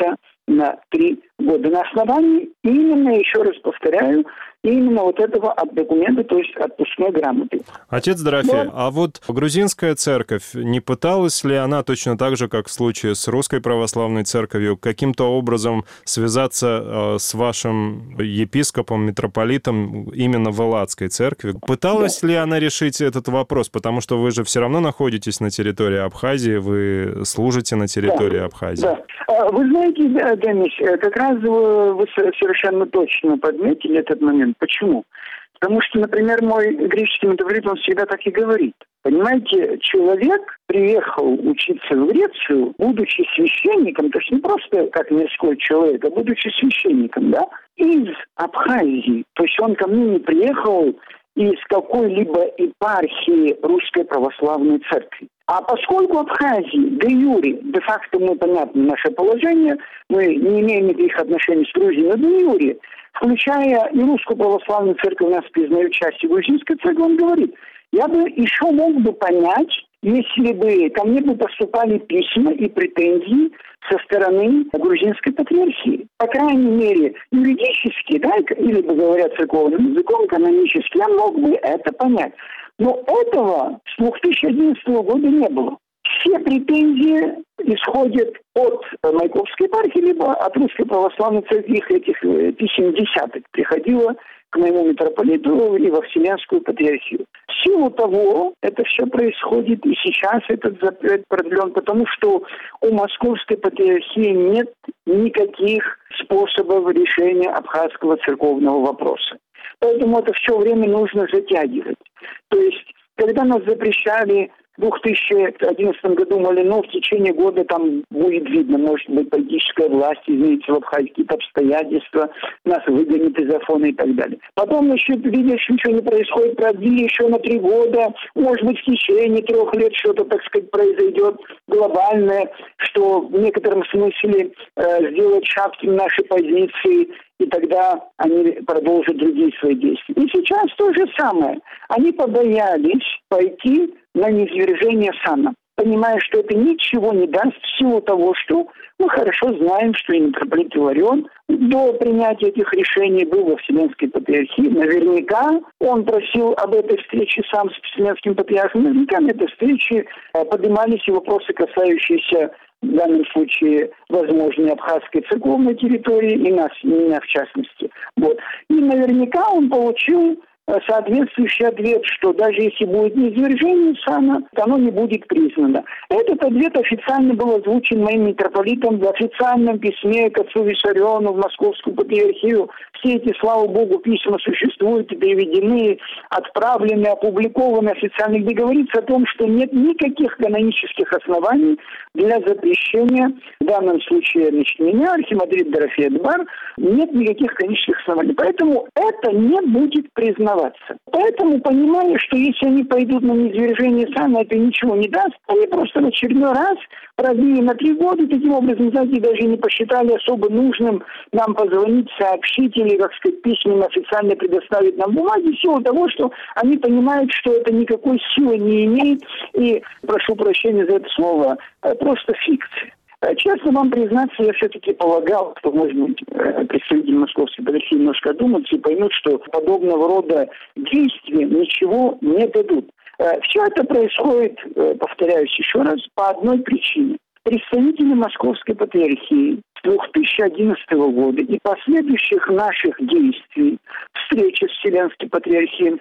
на три года. На основании именно, еще раз повторяю, именно вот этого документа, то есть отпускной грамоты. Отец Дорофей, Но... а вот грузинская церковь, не пыталась ли она точно так же, как в случае с Русской Православной Церковью, каким-то образом связаться э, с вашим епископом, митрополитом именно в Элладской церкви? Пыталась да. ли она решить этот вопрос? Потому что вы же все равно находитесь на территории Абхазии, вы служите на территории да. Абхазии. Да. Вы знаете, Денис, как раз вы, вы совершенно точно подметили этот момент. Почему? Потому что, например, мой греческий митрополит, он всегда так и говорит. Понимаете, человек приехал учиться в Грецию, будучи священником, то есть не просто как мирской человек, а будучи священником, да, из Абхазии. То есть он ко мне не приехал из какой-либо епархии Русской Православной Церкви. А поскольку Абхазии де юре, де-факто мы, понятно, наше положение, мы не имеем никаких отношений с Грузией, но де юре, включая и Русскую Православную Церковь, нас признают частью Грузинской Церкви, он говорит, я бы еще мог бы понять, если бы ко мне бы поступали письма и претензии со стороны грузинской патриархии. По крайней мере, юридически, да, или бы говоря церковным языком, канонически, я мог бы это понять. Но этого с две тысячи одиннадцатого года не было. Все претензии исходят от Майкопской епархии, либо от Русской Православной Церкви, их этих писем десяток приходило к моему митрополиту и во Вселенскую Патриархию. В силу того, это все происходит, и сейчас этот запрет продлен, потому что у Московской Патриархии нет никаких способов решения абхазского церковного вопроса. Поэтому это все время нужно затягивать. То есть, когда нас запрещали в две тысячи одиннадцатом году, мол, ну, в течение года там будет видно, может быть, политическая власть изменится в Абхазии, какие-то обстоятельства, нас выгонят из Афона и так далее. Потом, значит, видя, что ничего не происходит, продлили еще на три года, может быть, в течение трех лет что-то, так сказать, произойдет глобальное, что в некотором смысле э, сделает шатким наши позиции, и тогда они продолжат другие свои действия. И сейчас то же самое. Они побоялись пойти на низвержение сана, понимая, что это ничего не даст в силу того, что мы хорошо знаем, что и митрополит Иларион до принятия этих решений был во Вселенской Патриархии. Наверняка он просил об этой встрече сам с Вселенским Патриархом. Наверняка на этой встрече поднимались и вопросы, касающиеся в данном случае возможной абхазской церковной территории и нас, и меня в частности. Вот. И наверняка он получил соответствующий ответ, что даже если будет низвержение сана, то оно не будет признано. Этот ответ официально был озвучен моим митрополитом в официальном письме к отцу Виссариону в Московскую Патриархию. Все эти, слава Богу, письма существуют, переведены, отправлены, опубликованы официально, где говорится о том, что нет никаких канонических оснований для запрещения, в данном случае, значит, меня, архимандрит Дорофей Эдбар, нет никаких канонических оснований. Поэтому это не будет признано. Поэтому, понимая, что если они пойдут на низвержение сана, это ничего не даст, они просто в очередной раз продлили на три года, таким образом, знаете, даже не посчитали особо нужным нам позвонить, сообщить или, как сказать, письменно официально предоставить нам бумаги, в силу того, что они понимают, что это никакой силы не имеет, и, прошу прощения за это слово, просто фикция. Честно вам признаться, я все-таки полагал, что, может быть, представители Московской Патриархии немножко одумаются и поймут, что подобного рода действия ничего не дадут. Все это происходит, повторяюсь еще раз, по одной причине. Представители Московской Патриархии с две тысячи одиннадцатого года и последующих наших действий, встречи с Вселенской Патриархией,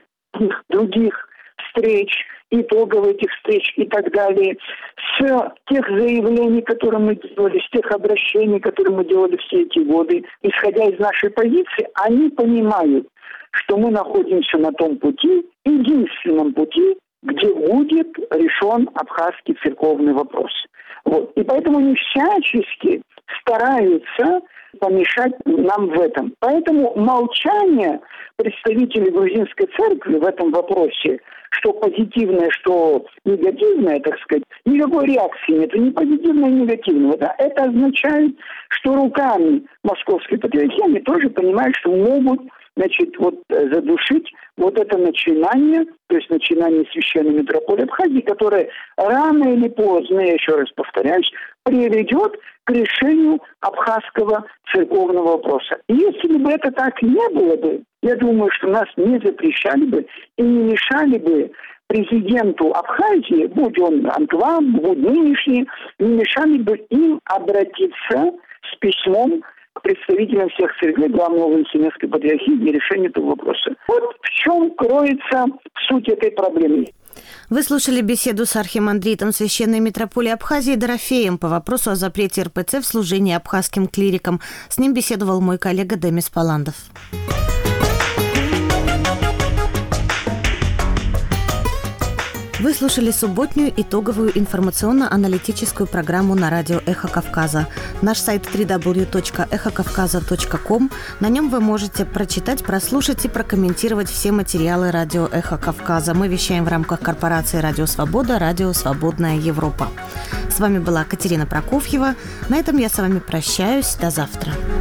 других встреч, итогов этих встреч и так далее, с тех заявлений, которые мы делали, с тех обращений, которые мы делали все эти годы, исходя из нашей позиции, они понимают, что мы находимся на том пути, единственном пути, где будет решен абхазский церковный вопрос. Вот. И поэтому они всячески стараются помешать нам в этом. Поэтому молчание представителей грузинской церкви в этом вопросе, что позитивное, что негативное, так сказать, никакой реакции нет, ни позитивного, ни негативного. Да. Это означает, что руками Московской Патриархии они тоже понимают, что могут, значит, вот задушить вот это начинание, то есть начинание священной митрополии Абхазии, которое рано или поздно, я еще раз повторяюсь, приведет к решению абхазского церковного вопроса. И если бы это так не было бы, я думаю, что нас не запрещали бы и не мешали бы президенту Абхазии, будь он Антван, будь нынешний, не мешали бы им обратиться с письмом к представителям всех церквей Главного Вселенской Патриархии для решения этого вопроса. Вот в чем кроется суть этой проблемы. Вы слушали беседу с архимандритом Священной Митрополии Абхазии Дорофеем по вопросу о запрете эр пэ цэ в служении абхазским клирикам. С ним беседовал мой коллега Демис Паландов. Вы слушали субботнюю итоговую информационно-аналитическую программу на радио «Эхо Кавказа». Наш сайт дабл ю дабл ю дабл ю точка эхо кавказа точка ком. На нем вы можете прочитать, прослушать и прокомментировать все материалы радио «Эхо Кавказа». Мы вещаем в рамках корпорации «Радио Свобода», «Радио Свободная Европа». С вами была Катерина Прокофьева. На этом я с вами прощаюсь. До завтра.